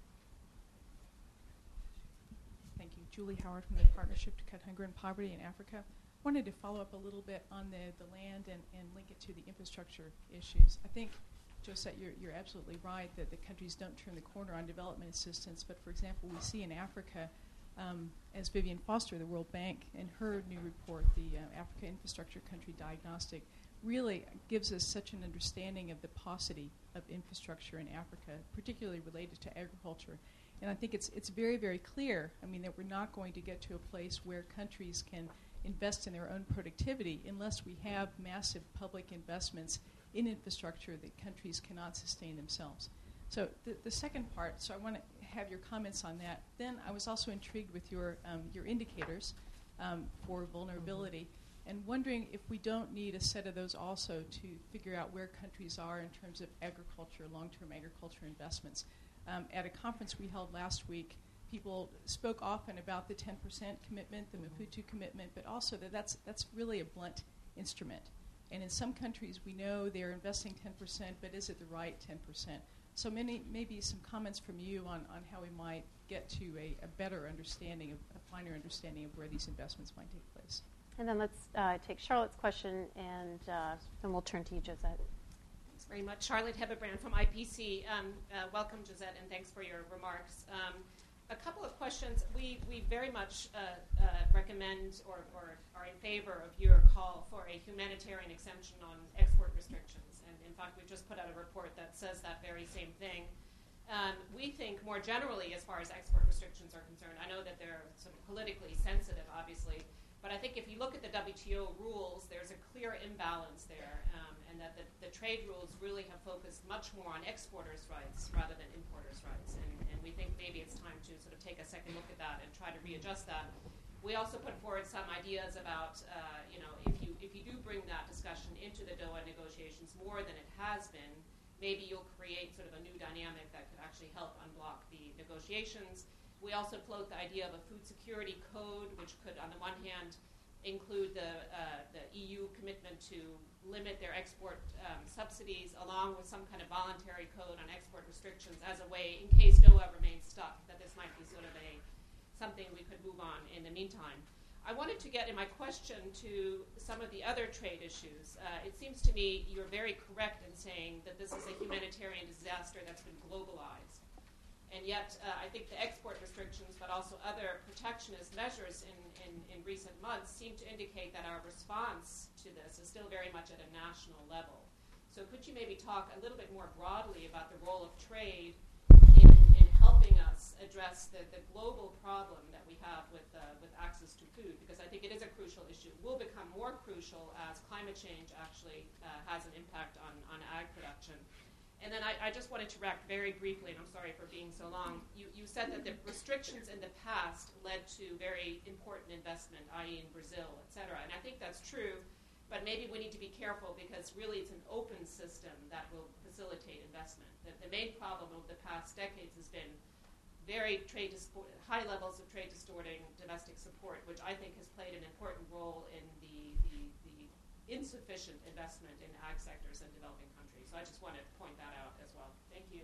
Thank you. Julie Howard from the Partnership to Cut Hunger and Poverty in Africa. Wanted to follow up a little bit on the, the land and, and link it to the infrastructure issues. I think, Josette, you're, you're absolutely right that the countries don't turn the corner on development assistance. But, for example, we see in Africa, um, as Vivian Foster, the World Bank, in her new report, the uh, Africa Infrastructure Country Diagnostic, really gives us such an understanding of the paucity of infrastructure in Africa, particularly related to agriculture. And I think it's it's very, very clear, I mean, that we're not going to get to a place where countries can invest in their own productivity unless we have massive public investments in infrastructure that countries cannot sustain themselves. So the, the second part, so I want to have your comments on that. Then I was also intrigued with your, um, your indicators um, for vulnerability, and wondering if we don't need a set of those also to figure out where countries are in terms of agriculture, long-term agriculture investments. Um, at a conference we held last week, people spoke often about the ten percent commitment, the Maputo commitment, but also that that's, that's really a blunt instrument. And in some countries, we know they're investing ten percent, but is it the right ten percent? So many, maybe some comments from you on, on how we might get to a, a better understanding, of, a finer understanding of where these investments might take place. And then let's uh, take Charlotte's question, and uh, then we'll turn to you, Josette. Thanks very much. Charlotte Hebebrand from I P C. Um, uh, welcome, Josette, and thanks for your remarks. Um, a couple of questions. We, we very much uh, uh, recommend or, or are in favor of your call for a humanitarian exemption on export restrictions. And in fact, we've just put out a report that says that very same thing. Um, we think more generally as far as export restrictions are concerned, I know that they're sort of politically sensitive, obviously, but I think if you look at the W T O rules, there's a clear imbalance there, um, and that the, the trade rules really have focused much more on exporters' rights rather than importers' rights. And, and we think maybe it's time to sort of take a second look at that and try to readjust that. We also put forward some ideas about, uh, you know, if you if you do bring that discussion into the Doha negotiations more than it has been, maybe you'll create sort of a new dynamic that could actually help unblock the negotiations. We also float the idea of a food security code, which could, on the one hand, include the uh, the E U commitment to limit their export um, subsidies, along with some kind of voluntary code on export restrictions, as a way, in case Doha remains stuck, that this might be sort of a something we could move on in the meantime. I wanted to get in my question to some of the other trade issues. Uh, it seems to me you're very correct in saying that this is a humanitarian disaster that's been globalized. And yet, uh, I think the export restrictions, but also other protectionist measures in, in, in recent months seem to indicate that our response to this is still very much at a national level. So could you maybe talk a little bit more broadly about the role of trade in, in helping us address the, the global problem that we have with, uh, with access to food? Because I think it is a crucial issue. It will become more crucial as climate change actually uh, has an impact on, on ag production. And then I, I just wanted to react very briefly, and I'm sorry for being so long. You, you said that the restrictions in the past led to very important investment, that is in Brazil, et cetera. And I think that's true, but maybe we need to be careful because really it's an open system that will facilitate investment. The, the main problem over the past decades has been very trade dispo- high levels of trade distorting domestic support, which I think has played an important role in the, the, the insufficient investment in ag sectors in developing countries. So I just wanted to point that out as well. Thank you.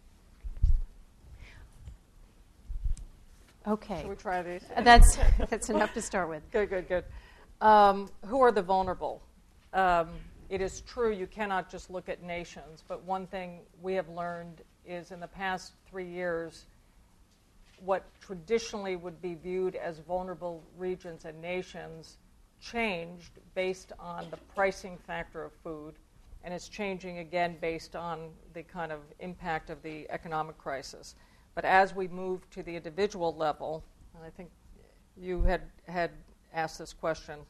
Okay. Should we try these? That's, that's enough to start with. Good, good, good. Um, who are the vulnerable? Um, it is true you cannot just look at nations, but one thing we have learned is in the past three years, what traditionally would be viewed as vulnerable regions and nations changed based on the pricing factor of food, and it's changing again based on the kind of impact of the economic crisis. But as we move to the individual level, and I think you had, had asked this question,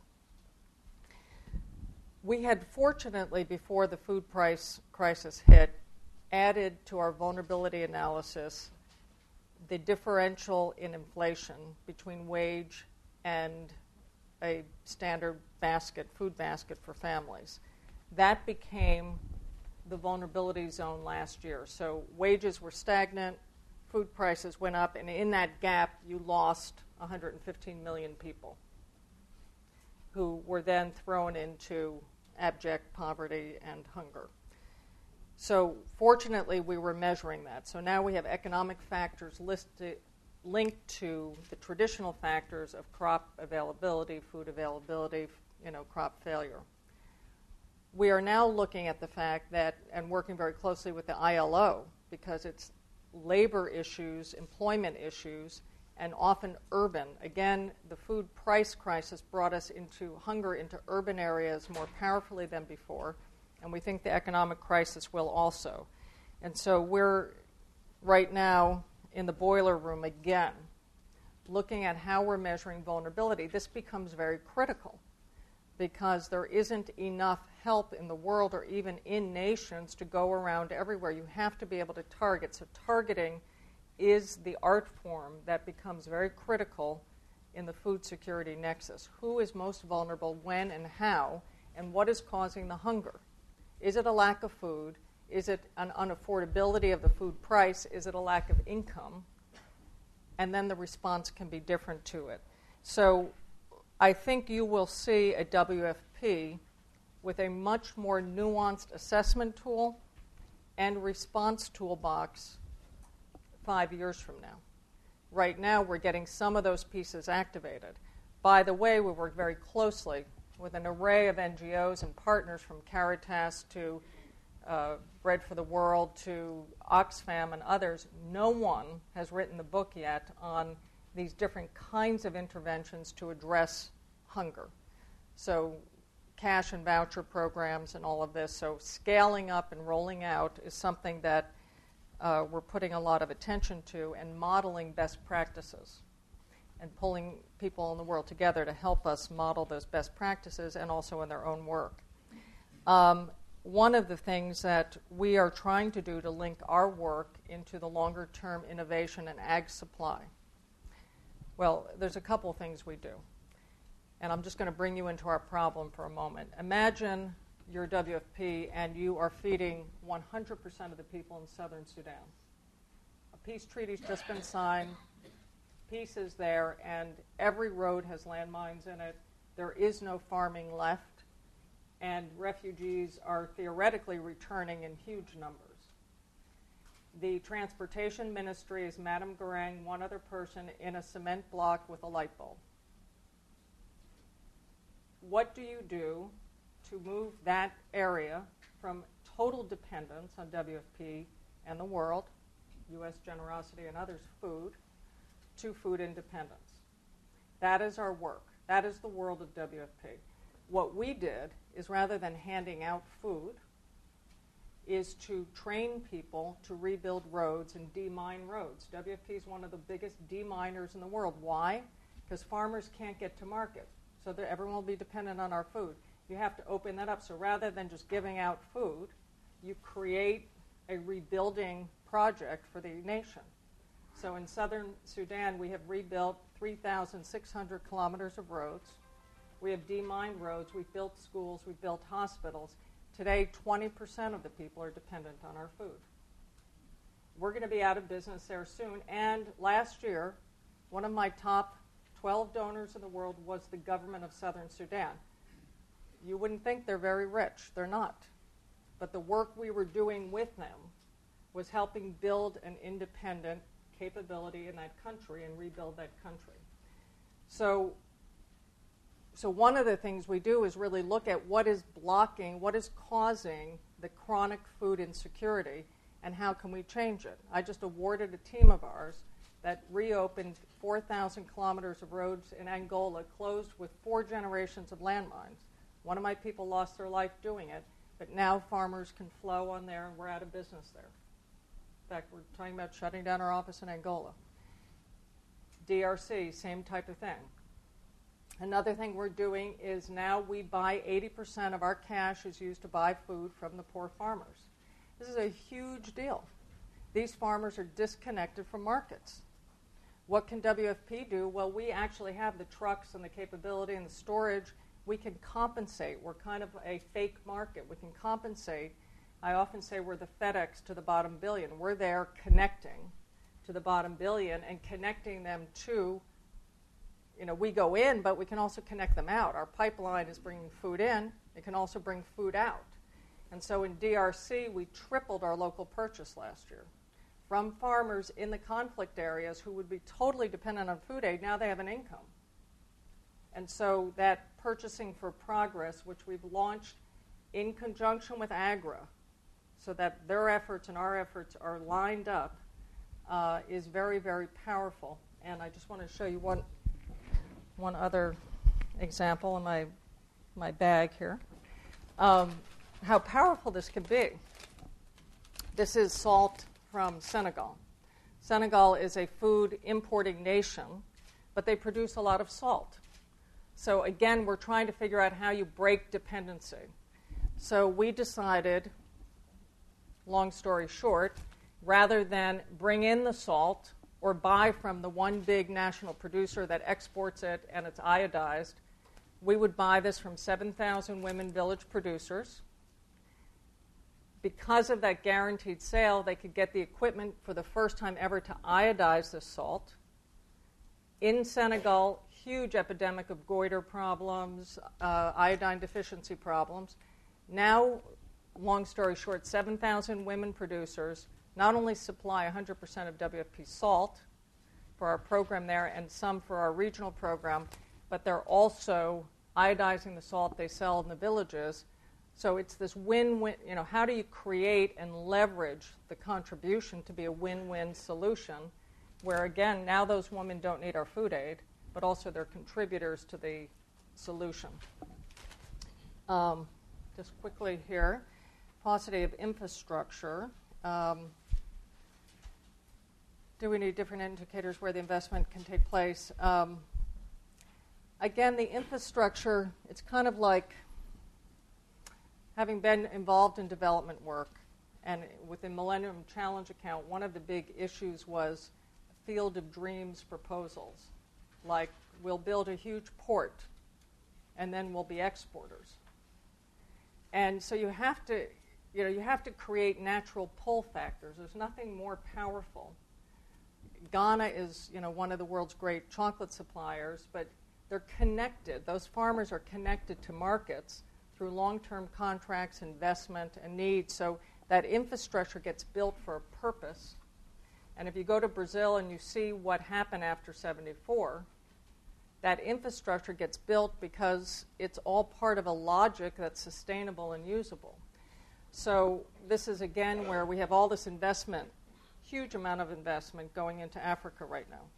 we had fortunately, before the food price crisis hit, added to our vulnerability analysis the differential in inflation between wage and a standard basket, food basket for families. That became the vulnerability zone last year. So wages were stagnant, food prices went up, and in that gap, you lost one hundred fifteen million people who were then thrown into abject poverty and hunger. So fortunately, we were measuring that. So now we have economic factors listed, linked to the traditional factors of crop availability, food availability, you know, crop failure. We are now looking at the fact that, and working very closely with the I L O, because it's labor issues, employment issues, and often urban. Again, the food price crisis brought us into hunger into urban areas more powerfully than before, and we think the economic crisis will also. And so we're right now in the boiler room again, looking at how we're measuring vulnerability. This becomes very critical because there isn't enough help in the world or even in nations to go around everywhere. You have to be able to target. So targeting is the art form that becomes very critical in the food security nexus. Who is most vulnerable, when and how, and what is causing the hunger? Is it a lack of food? Is it an unaffordability of the food price? Is it a lack of income? And then the response can be different to it. So I think you will see a W F P with a much more nuanced assessment tool and response toolbox five years from now. Right now, we're getting some of those pieces activated. By the way, we work very closely with an array of N G Os and partners from Caritas to uh, Bread for the World to Oxfam and others. No one has written the book yet on these different kinds of interventions to address hunger. So cash and voucher programs and all of this. So scaling up and rolling out is something that uh, we're putting a lot of attention to, and modeling best practices and pulling people in the world together to help us model those best practices and also in their own work. Um, one of the things that we are trying to do to link our work into the longer-term innovation and ag supply. Well, there's a couple things we do. And I'm just going to bring you into our problem for a moment. Imagine you're W F P and you are feeding one hundred percent of the people in southern Sudan. A peace treaty's just been signed. Peace is there, and every road has landmines in it. There is no farming left, and refugees are theoretically returning in huge numbers. The transportation ministry is Madame Garang, one other person, in a cement block with a light bulb. What do you do to move that area from total dependence on W F P and the world, U S generosity and others' food, to food independence? That is our work. That is the world of W F P. What we did is, rather than handing out food, is to train people to rebuild roads and demine roads. W F P is one of the biggest deminers in the world. Why? Because farmers can't get to market, so that everyone will be dependent on our food. You have to open that up. So rather than just giving out food, you create a rebuilding project for the nation. So in southern Sudan, we have rebuilt three thousand six hundred kilometers of roads. We have demined roads. We've built schools. We've built hospitals. Today, twenty percent of the people are dependent on our food. We're going to be out of business there soon. And last year, one of my top twelve donors in the world was the government of southern Sudan. You wouldn't think they're very rich. They're not. But the work we were doing with them was helping build an independent capability in that country and rebuild that country. So, so one of the things we do is really look at what is blocking, what is causing the chronic food insecurity, and how can we change it. I just awarded a team of ours that reopened four thousand kilometers of roads in Angola, closed with four generations of landmines. One of my people lost their life doing it, but now farmers can flow on there, and we're out of business there. In fact, we're talking about shutting down our office in Angola. D R C, same type of thing. Another thing we're doing is now we buy eighty percent of our cash is used to buy food from the poor farmers. This is a huge deal. These farmers are disconnected from markets. What can W F P do? Well, we actually have the trucks and the capability and the storage. We can compensate. We're kind of a fake market. We can compensate. I often say we're the FedEx to the bottom billion. We're there connecting to the bottom billion and connecting them to, you know, we go in, but we can also connect them out. Our pipeline is bringing food in. It can also bring food out. And so in D R C, we tripled our local purchase last year. From farmers in the conflict areas who would be totally dependent on food aid, now they have an income. And so that Purchasing for Progress, which we've launched in conjunction with AGRA, so that their efforts and our efforts are lined up, uh, is very, very powerful. And I just want to show you one one other example in my my bag here. Um, how powerful this can be. This is salt from Senegal. Senegal is a food importing nation, but they produce a lot of salt. So again, we're trying to figure out how you break dependency. So we decided, long story short, rather than bring in the salt or buy from the one big national producer that exports it and it's iodized, we would buy this from seven thousand women village producers. Because of that guaranteed sale, they could get the equipment for the first time ever to iodize this salt. In Senegal, huge epidemic of goiter problems, uh, iodine deficiency problems. Now, long story short, seven thousand women producers not only supply one hundred percent of W F P salt for our program there and some for our regional program, but they're also iodizing the salt they sell in the villages. So it's this win-win, you know, how do you create and leverage the contribution to be a win-win solution where, again, now those women don't need our food aid, but also they're contributors to the solution. Um, just quickly here, paucity of infrastructure. Um, do we need different indicators where the investment can take place? Um, again, the infrastructure, it's kind of like having been involved in development work, and with the Millennium Challenge account, one of the big issues was field of dreams proposals, like we'll build a huge port, and then we'll be exporters. And so you have to, you know, you have to create natural pull factors. There's nothing more powerful. Ghana is, you know, one of the world's great chocolate suppliers, but they're connected. Those farmers are connected to markets through long-term contracts, investment, and need. So that infrastructure gets built for a purpose. And if you go to Brazil and you see what happened after seventy-four, that infrastructure gets built because it's all part of a logic that's sustainable and usable. So this is, again, where we have all this investment, huge amount of investment going into Africa right now.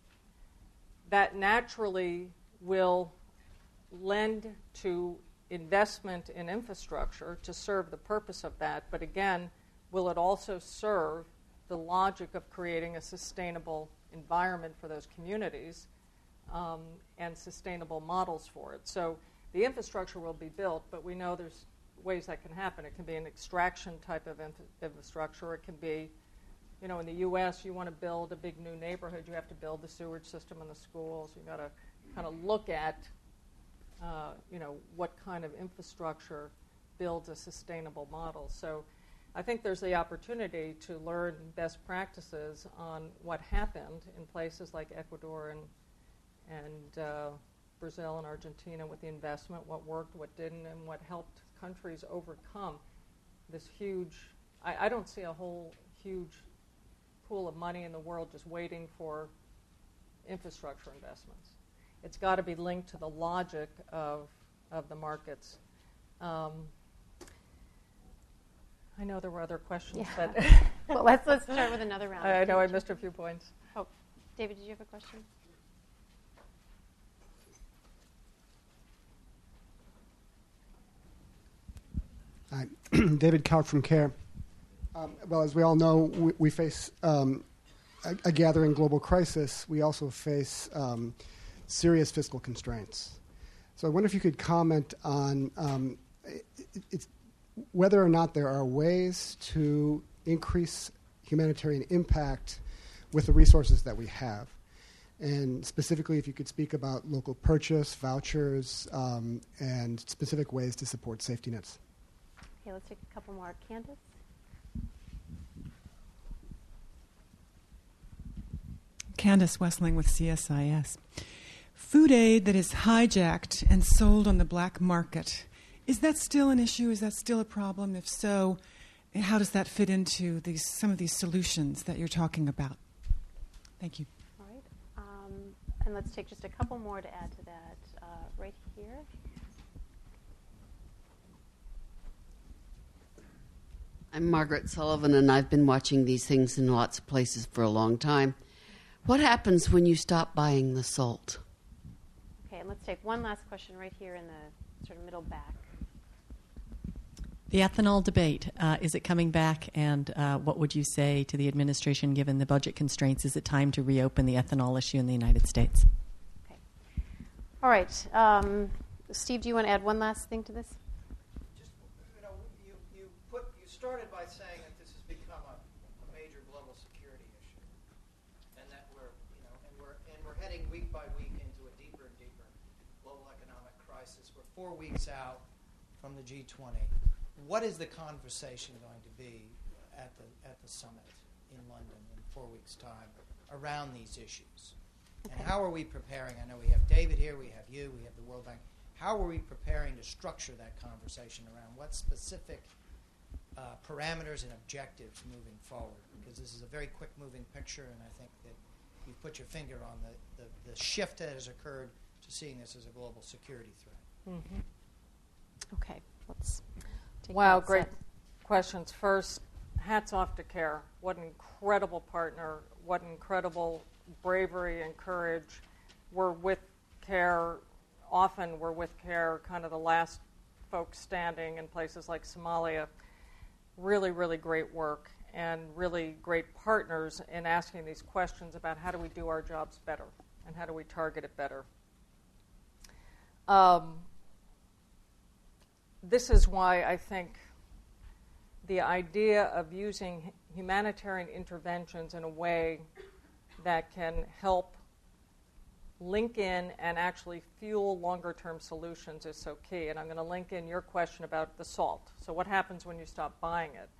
That naturally will lend to investment in infrastructure to serve the purpose of that, but again, will it also serve the logic of creating a sustainable environment for those communities um, and sustainable models for it? So the infrastructure will be built, but we know there's ways that can happen. It can be an extraction type of infra- infrastructure. It can be, you know, in the U S, you want to build a big new neighborhood, you have to build the sewage system in the schools. You've got to kind of look at Uh, you know, what kind of infrastructure builds a sustainable model. So I think there's the opportunity to learn best practices on what happened in places like Ecuador and, and uh, Brazil and Argentina with the investment, what worked, what didn't, and what helped countries overcome this huge, I, I don't see a whole huge pool of money in the world just waiting for infrastructure investments. It's got to be linked to the logic of of the markets. Um, I know there were other questions, Yeah. but Well, let's let's start with another round. I know I missed a few points. Oh, David, did you have a question? Hi, David Couch from CARE. Um, well, as we all know, we, we face um, a, a gathering global crisis. We also face um, serious fiscal constraints. So I wonder if you could comment on um, it, it's whether or not there are ways to increase humanitarian impact with the resources that we have. And specifically, if you could speak about local purchase, vouchers, um, and specific ways to support safety nets. Okay, let's take a couple more. Candace? Candace Wessling with C S I S. Food aid that is hijacked and sold on the black market, is that still an issue? Is that still a problem? If so, how does that fit into these, some of these solutions that you're talking about? Thank you. All right. Um, and let's take just a couple more to add to that. Uh, right here. I'm Margaret Sullivan, and I've been watching these things in lots of places for a long time. What happens when you stop buying the salt? Okay, and let's take one last question right here in the sort of middle back. The ethanol debate, uh, is it coming back? And uh, what would you say to the administration, given the budget constraints? Is it time to reopen the ethanol issue in the United States? Okay. All right. Um, Steve, do you want to add one last thing to this? Just, you know, you, you, put, you started by saying that this has become a, a major global security issue, and that we're, you know, and we're, and we're heading week by week into a deeper and deeper global economic crisis. We're four weeks out from the G twenty. What is the conversation going to be at the at the summit in London in four weeks' time around these issues? And how are we preparing? I know we have David here, we have you, we have the World Bank. How are we preparing to structure that conversation around what specific uh, parameters and objectives moving forward? Because this is a very quick-moving picture, and I think that you've put your finger on the, the, the shift that has occurred to seeing this as a global security threat. Mm-hmm. Okay, let's take Wow, that great set. questions. First, hats off to CARE. What an incredible partner. What incredible bravery and courage. We're with CARE. Often we're with CARE, kind of the last folks standing in places like Somalia. Really, really great work and really great partners in asking these questions about how do we do our jobs better and how do we target it better. Um, this is why I think the idea of using humanitarian interventions in a way that can help link in and actually fuel longer-term solutions is so key. And I'm going to link in your question about the salt. So what happens when you stop buying it?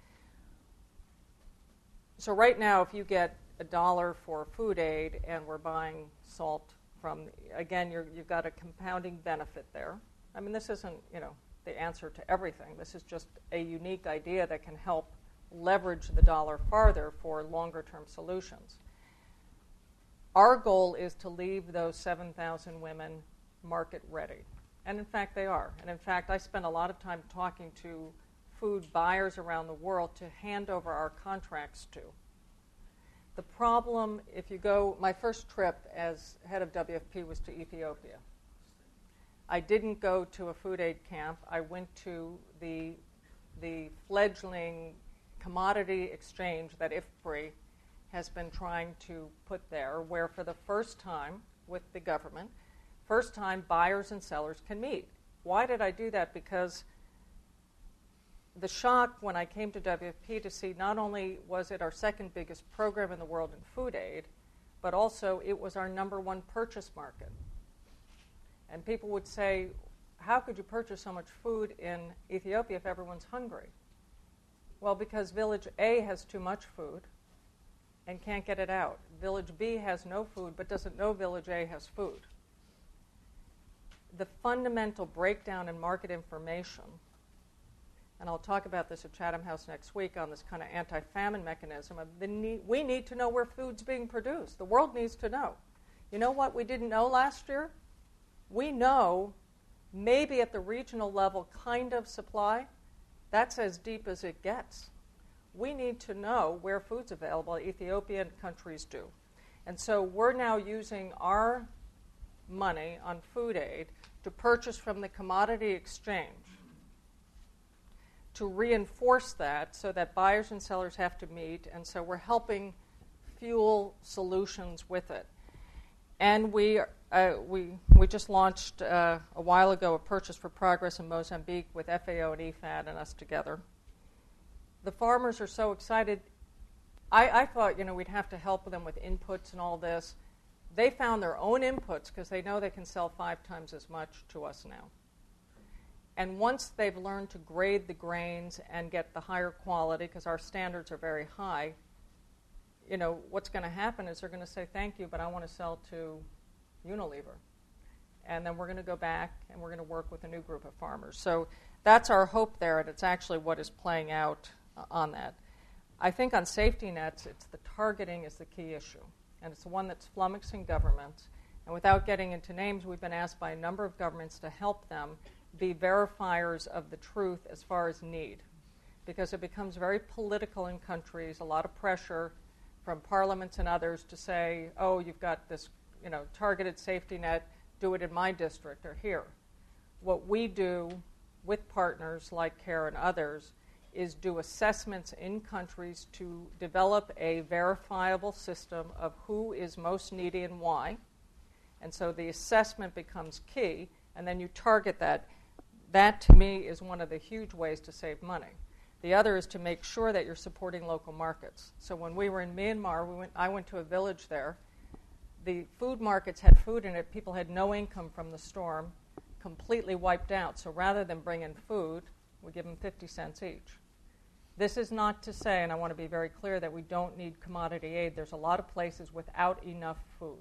So right now, if you get a dollar for food aid and we're buying salt from, again, you're, you've got a compounding benefit there. I mean, this isn't, you know, the answer to everything. This is just a unique idea that can help leverage the dollar farther for longer-term solutions. Our goal is to leave those seven thousand women market ready. And in fact, they are. And in fact, I spend a lot of time talking to food buyers around the world to hand over our contracts to. The problem, if you go, my first trip as head of W F P was to Ethiopia. I didn't go to a food aid camp. I went to the, the fledgling commodity exchange that I F P R I has been trying to put there, where for the first time with the government, first time buyers and sellers can meet. Why did I do that? Because the shock when I came to W F P to see not only was it our second biggest program in the world in food aid, but also it was our number one purchase market. And people would say, how could you purchase so much food in Ethiopia if everyone's hungry? Well, because Village A has too much food and can't get it out. Village B has no food but doesn't know Village A has food. The fundamental breakdown in market information, and I'll talk about this at Chatham House next week on this kind of anti-famine mechanism, of the need, we need to know where food's being produced. The world needs to know. You know what we didn't know last year? We know maybe at the regional level kind of supply. That's as deep as it gets. We need to know where food's available. Ethiopian countries do. And so we're now using our money on food aid to purchase from the commodity exchange to reinforce that so that buyers and sellers have to meet. And so we're helping fuel solutions with it. And we uh, we we just launched uh, a while ago a Purchase for Progress in Mozambique with F A O and E F A D and us together. The farmers are so excited. I, I thought, you know, we'd have to help them with inputs and all this. they found their own inputs because they know they can sell five times as much to us now. And once they've learned to grade the grains and get the higher quality, because our standards are very high, you know, what's going to happen is they're going to say, thank you, but I want to sell to Unilever. And then we're going to go back and we're going to work with a new group of farmers. So that's our hope there, and it's actually what is playing out uh, on that. I think on safety nets, it's the targeting is the key issue, and it's the one that's flummoxing governments. And without getting into names, we've been asked by a number of governments to help them be verifiers of the truth as far as need, because it becomes very political in countries, a lot of pressure from parliaments and others to say, oh, you've got this, you know, targeted safety net, do it in my district or here. What we do with partners like CARE and others is do assessments in countries to develop a verifiable system of who is most needy and why. And so the assessment becomes key, and then you target that. That, to me, is one of the huge ways to save money. The other is to make sure that you're supporting local markets. So when we were in Myanmar, we went, I went to a village there. The food markets had food in it. People had no income from the storm, completely wiped out. So rather than bring in food, we give them fifty cents each. This is not to say, and I want to be very clear, that we don't need commodity aid. There's a lot of places without enough food.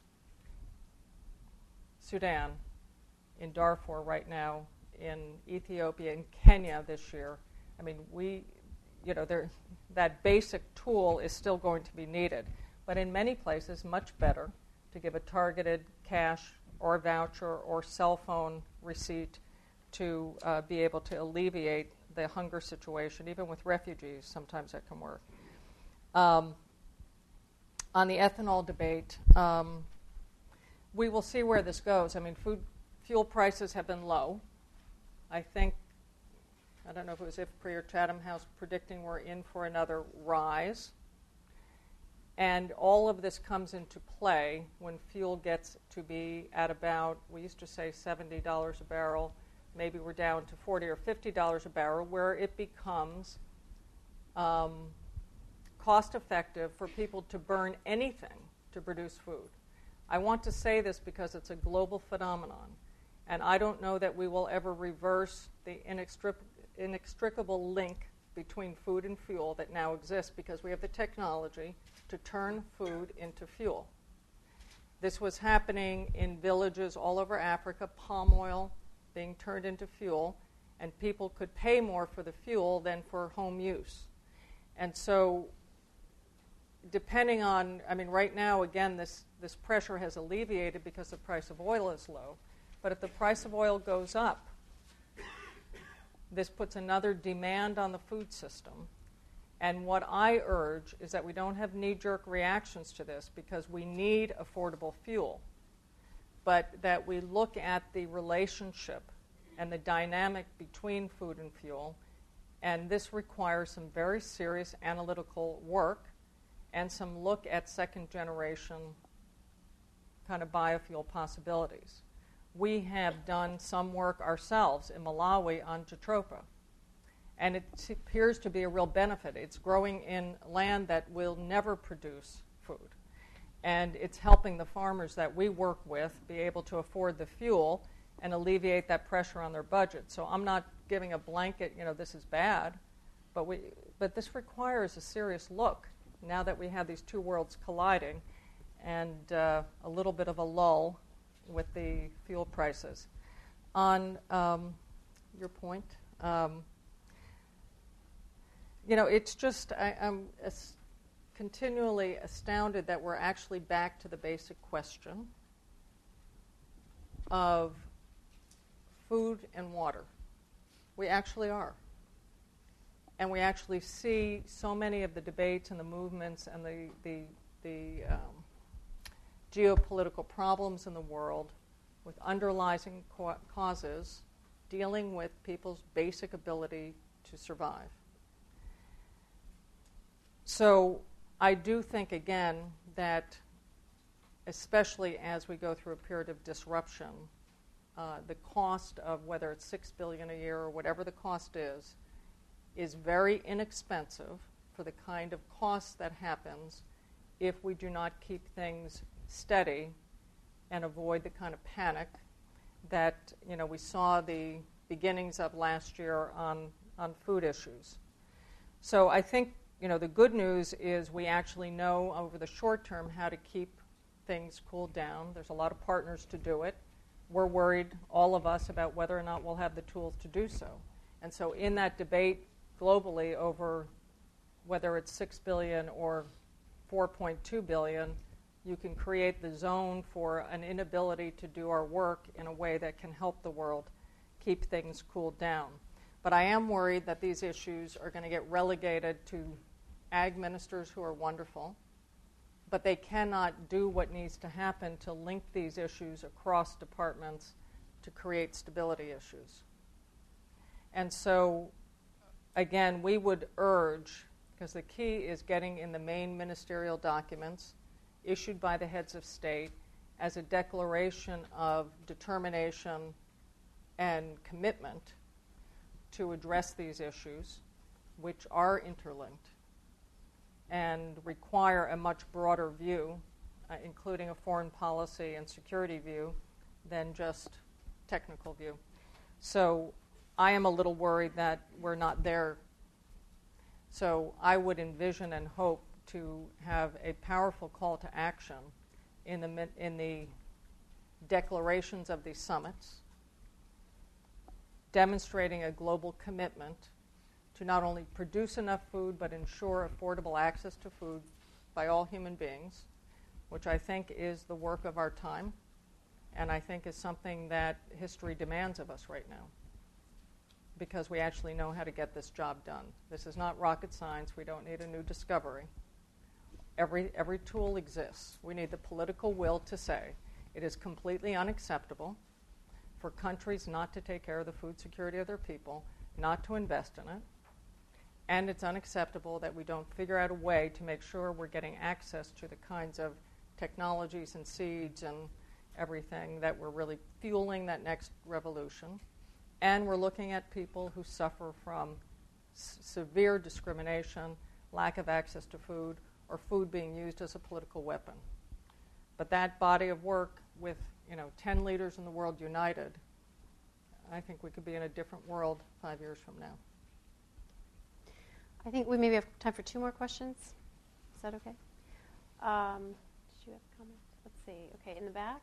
Sudan, in Darfur right now, in Ethiopia, in Kenya this year. I mean, we, you know, there, that basic tool is still going to be needed. But in many places, much better to give a targeted cash or voucher or cell phone receipt to uh, be able to alleviate the hunger situation. Even with refugees, sometimes that can work. Um, on the ethanol debate, um, we will see where this goes. I mean, food, fuel prices have been low. I think, I don't know if it was IFPRI or Chatham House predicting we're in for another rise. And all of this comes into play when fuel gets to be at about, we used to say seventy dollars a barrel, maybe we're down to forty or fifty dollars a barrel, where it becomes um, cost effective for people to burn anything to produce food. I want to say this because it's a global phenomenon. And I don't know that we will ever reverse the inextric- inextricable link between food and fuel that now exists because we have the technology to turn food into fuel. This was happening in villages all over Africa, palm oil being turned into fuel, and people could pay more for the fuel than for home use. And so depending on, I mean, right now, again, this, this pressure has alleviated because the price of oil is low. But if the price of oil goes up, this puts another demand on the food system. And what I urge is that we don't have knee-jerk reactions to this because we need affordable fuel, but that we look at the relationship and the dynamic between food and fuel. And this requires some very serious analytical work and some look at second-generation kind of biofuel possibilities. We have done some work ourselves in Malawi on jatropha, and it appears to be a real benefit. It's growing in land that will never produce food, and it's helping the farmers that we work with be able to afford the fuel and alleviate that pressure on their budget. So I'm not giving a blanket, you know, this is bad, but we, but this requires a serious look now that we have these two worlds colliding and uh, a little bit of a lull with the fuel prices. On um, your point, um, you know, it's just, I, I'm as continually astounded that we're actually back to the basic question of food and water. We actually are. And we actually see so many of the debates and the movements and the, the, the um, geopolitical problems in the world with underlying co- causes dealing with people's basic ability to survive. So I do think, again, that especially as we go through a period of disruption, uh, the cost of whether it's six billion dollars a year or whatever the cost is, is very inexpensive for the kind of cost that happens if we do not keep things steady and avoid the kind of panic that, you know, we saw the beginnings of last year on, on food issues. So I think, you know, the good news is we actually know over the short term how to keep things cooled down. There's a lot of partners to do it. We're worried, all of us, about whether or not we'll have the tools to do so. And so in that debate globally over whether it's six billion dollars or four point two billion dollars, you can create the zone for an inability to do our work in a way that can help the world keep things cooled down. But I am worried that these issues are going to get relegated to ag ministers who are wonderful, but they cannot do what needs to happen to link these issues across departments to create stability issues. And so, again, we would urge, because the key is getting in the main ministerial documents issued by the heads of state as a declaration of determination and commitment to address these issues, which are interlinked and require a much broader view, uh, including a foreign policy and security view, than just technical view. So I am a little worried that we're not there. So I would envision and hope to have a powerful call to action in the in the declarations of these summits, demonstrating a global commitment to not only produce enough food but ensure affordable access to food by all human beings, which I think is the work of our time, and I think is something that history demands of us right now, because we actually know how to get this job done. This is not rocket science. We don't need a new discovery. Every, every tool exists. We need the political will to say it is completely unacceptable for countries not to take care of the food security of their people, not to invest in it, and it's unacceptable that we don't figure out a way to make sure we're getting access to the kinds of technologies and seeds and everything that we're really fueling that next revolution. And we're looking at people who suffer from s- severe discrimination, lack of access to food, or food being used as a political weapon. But that body of work with, you know, ten leaders in the world united, I think we could be in a different world five years from now. I think we maybe have time for two more questions. Is that okay? Um, did you have a comment? Let's see. Okay, in the back.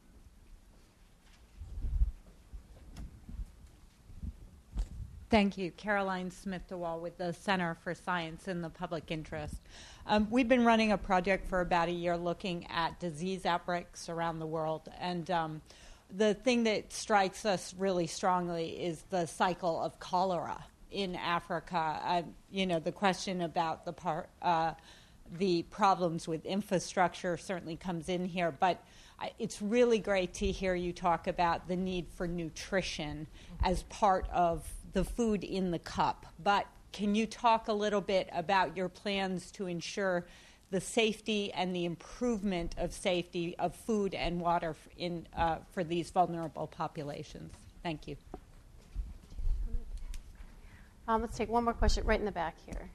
Thank you. Caroline Smith-DeWall with the Center for Science in the Public Interest. Um, we've been running a project for about a year looking at disease outbreaks around the world. And um, the thing that strikes us really strongly is the cycle of cholera in Africa. Uh, you know, the question about the par- uh, the problems with infrastructure certainly comes in here. But I, it's really great to hear you talk about the need for nutrition as part of the food in the cup. But can you talk a little bit about your plans to ensure the safety and the improvement of safety of food and water in, uh, for these vulnerable populations? Thank you. Um, let's take one more question right in the back here.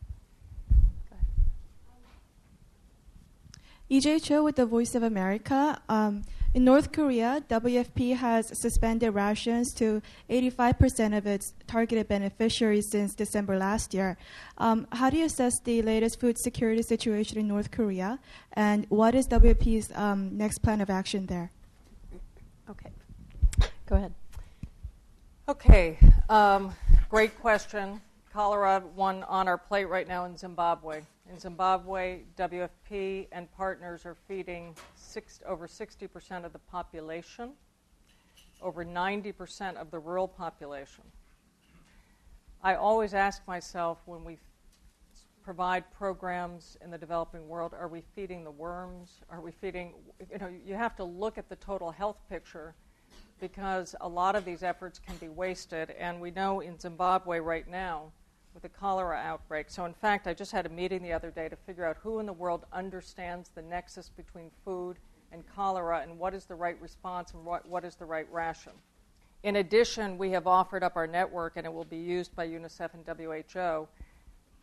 E J Cho with the Voice of America. Um, in North Korea, W F P has suspended rations to eighty-five percent of its targeted beneficiaries since December last year. Um, how do you assess the latest food security situation in North Korea, and what is W F P's um, next plan of action there? Okay. Go ahead. Okay. Um, great question. Cholera, one on our plate right now in Zimbabwe. In Zimbabwe, W F P and partners are feeding six, over sixty percent of the population, over ninety percent of the rural population. I always ask myself when we f- provide programs in the developing world, are we feeding the worms? Are we feeding, you know, you have to look at the total health picture, because a lot of these efforts can be wasted. And we know in Zimbabwe right now, with the cholera outbreak. So in fact, I just had a meeting the other day to figure out who in the world understands the nexus between food and cholera and what is the right response and what, what is the right ration. In addition, we have offered up our network, and it will be used by UNICEF and W H O,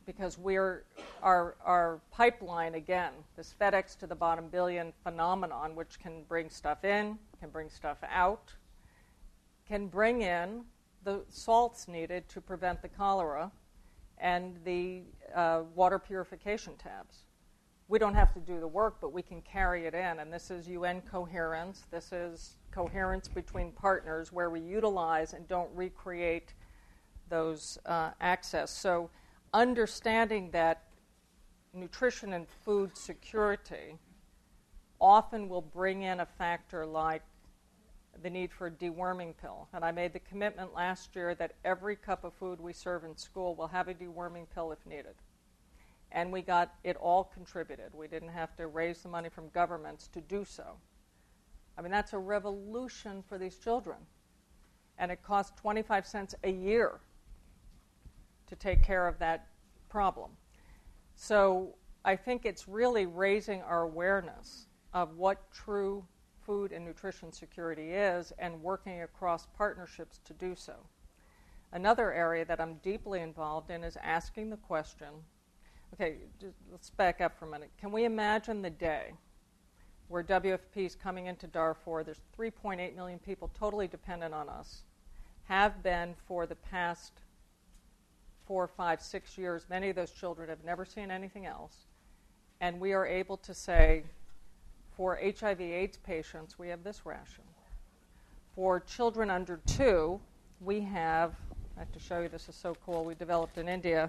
because we're our our pipeline, again, this FedEx to the bottom billion phenomenon, which can bring stuff in, can bring stuff out, can bring in the salts needed to prevent the cholera and the uh, water purification tabs. We don't have to do the work, but we can carry it in. And this is U N coherence. This is coherence between partners where we utilize and don't recreate those uh, access. So understanding that nutrition and food security often will bring in a factor like the need for a deworming pill. And I made the commitment last year that every cup of food we serve in school will have a deworming pill if needed. And we got it all contributed. We didn't have to raise the money from governments to do so. I mean, that's a revolution for these children. And it costs twenty-five cents a year to take care of that problem. So I think it's really raising our awareness of what true food and nutrition security is and working across partnerships to do so. Another area that I'm deeply involved in is asking the question, okay, just, let's back up for a minute. Can we imagine the day where W F P is coming into Darfur? There's three point eight million people totally dependent on us, have been for the past four, five, six years. Many of those children have never seen anything else. And we are able to say, for H I V AIDS patients, we have this ration. For children under two, we have, I have to show you, this is so cool, we developed in India,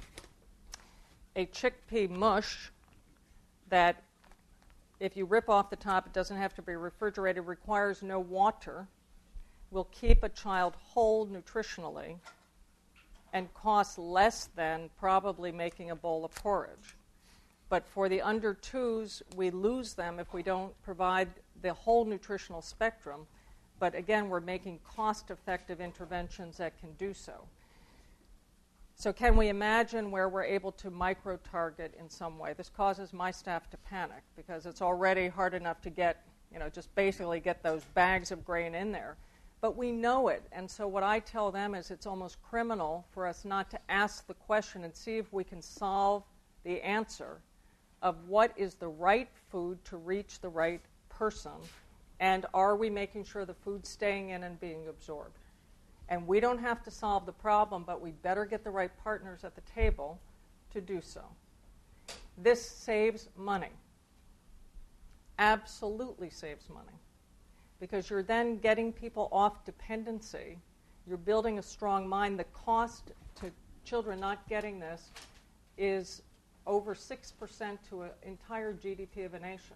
a chickpea mush that if you rip off the top, it doesn't have to be refrigerated, requires no water, will keep a child whole nutritionally, and costs less than probably making a bowl of porridge. But for the under twos, we lose them if we don't provide the whole nutritional spectrum. But again, we're making cost-effective interventions that can do so. So can we imagine where we're able to micro-target in some way? This causes my staff to panic because it's already hard enough to get, you know, just basically get those bags of grain in there. But we know it, and so what I tell them is it's almost criminal for us not to ask the question and see if we can solve the answer of what is the right food to reach the right person, and are we making sure the food's staying in and being absorbed. And we don't have to solve the problem, but we better get the right partners at the table to do so. This saves money. Absolutely saves money. Because you're then getting people off dependency. You're building a strong mind. The cost to children not getting this is over six percent to an entire G D P of a nation.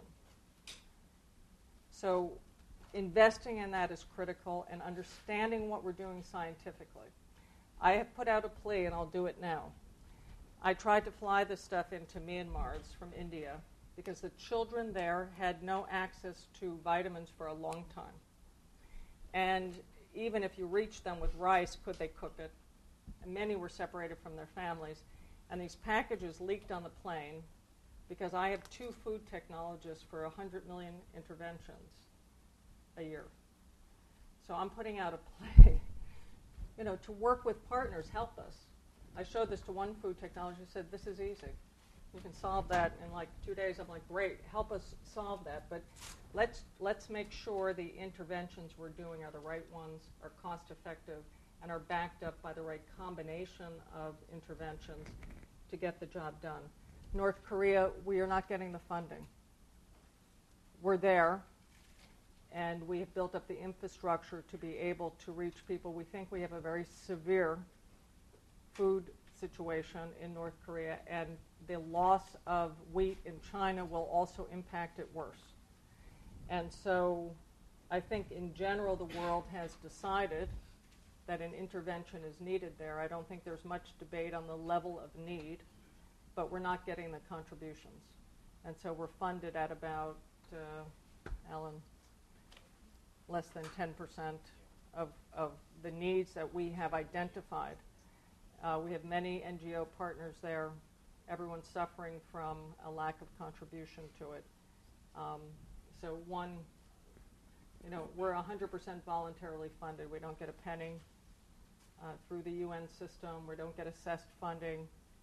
So investing in that is critical, and understanding what we're doing scientifically. I have put out a plea, and I'll do it now. I tried to fly this stuff into Myanmar from India because the children there had no access to vitamins for a long time. And even if you reached them with rice, could they cook it? And many were separated from their families. And these packages leaked on the plane because I have two food technologists for one hundred million interventions a year. So I'm putting out a play, you know, to work with partners, help us. I showed this to one food technologist, said, this is easy. We can solve that in like two days. I'm like, great, help us solve that. But let's let's make sure the interventions we're doing are the right ones, are cost effective, and are backed up by the right combination of interventions to get the job done. North Korea, we are not getting the funding. We're there, and we have built up the infrastructure to be able to reach people. We think we have a very severe food situation in North Korea, and the loss of wheat in China will also impact it worse. And so I think in general the world has decided that an intervention is needed there. I don't think there's much debate on the level of need, but we're not getting the contributions. And so we're funded at about, uh, Alan, less than ten percent of, of the needs that we have identified. Uh, we have many N G O partners there. Everyone's suffering from a lack of contribution to it. Um, so one, you know, we're one hundred percent voluntarily funded. We don't get a penny uh, through the U N system. We don't get assessed funding.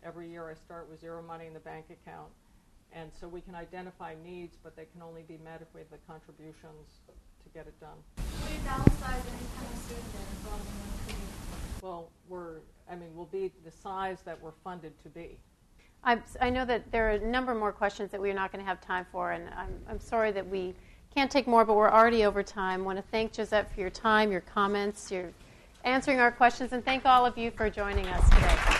Every year I start with zero money in the bank account. And so we can identify needs, but they can only be met if we have the contributions to get it done. Will you downsize anytime soon then, involved in one community? Well, we're, I mean, we'll be the size that we're funded to be. I, I know that there are a number more questions that we're not going to have time for, and I'm, I'm sorry that we can't take more, but we're already over time. I want to thank Josette for your time, your comments, your answering our questions, and thank all of you for joining us today.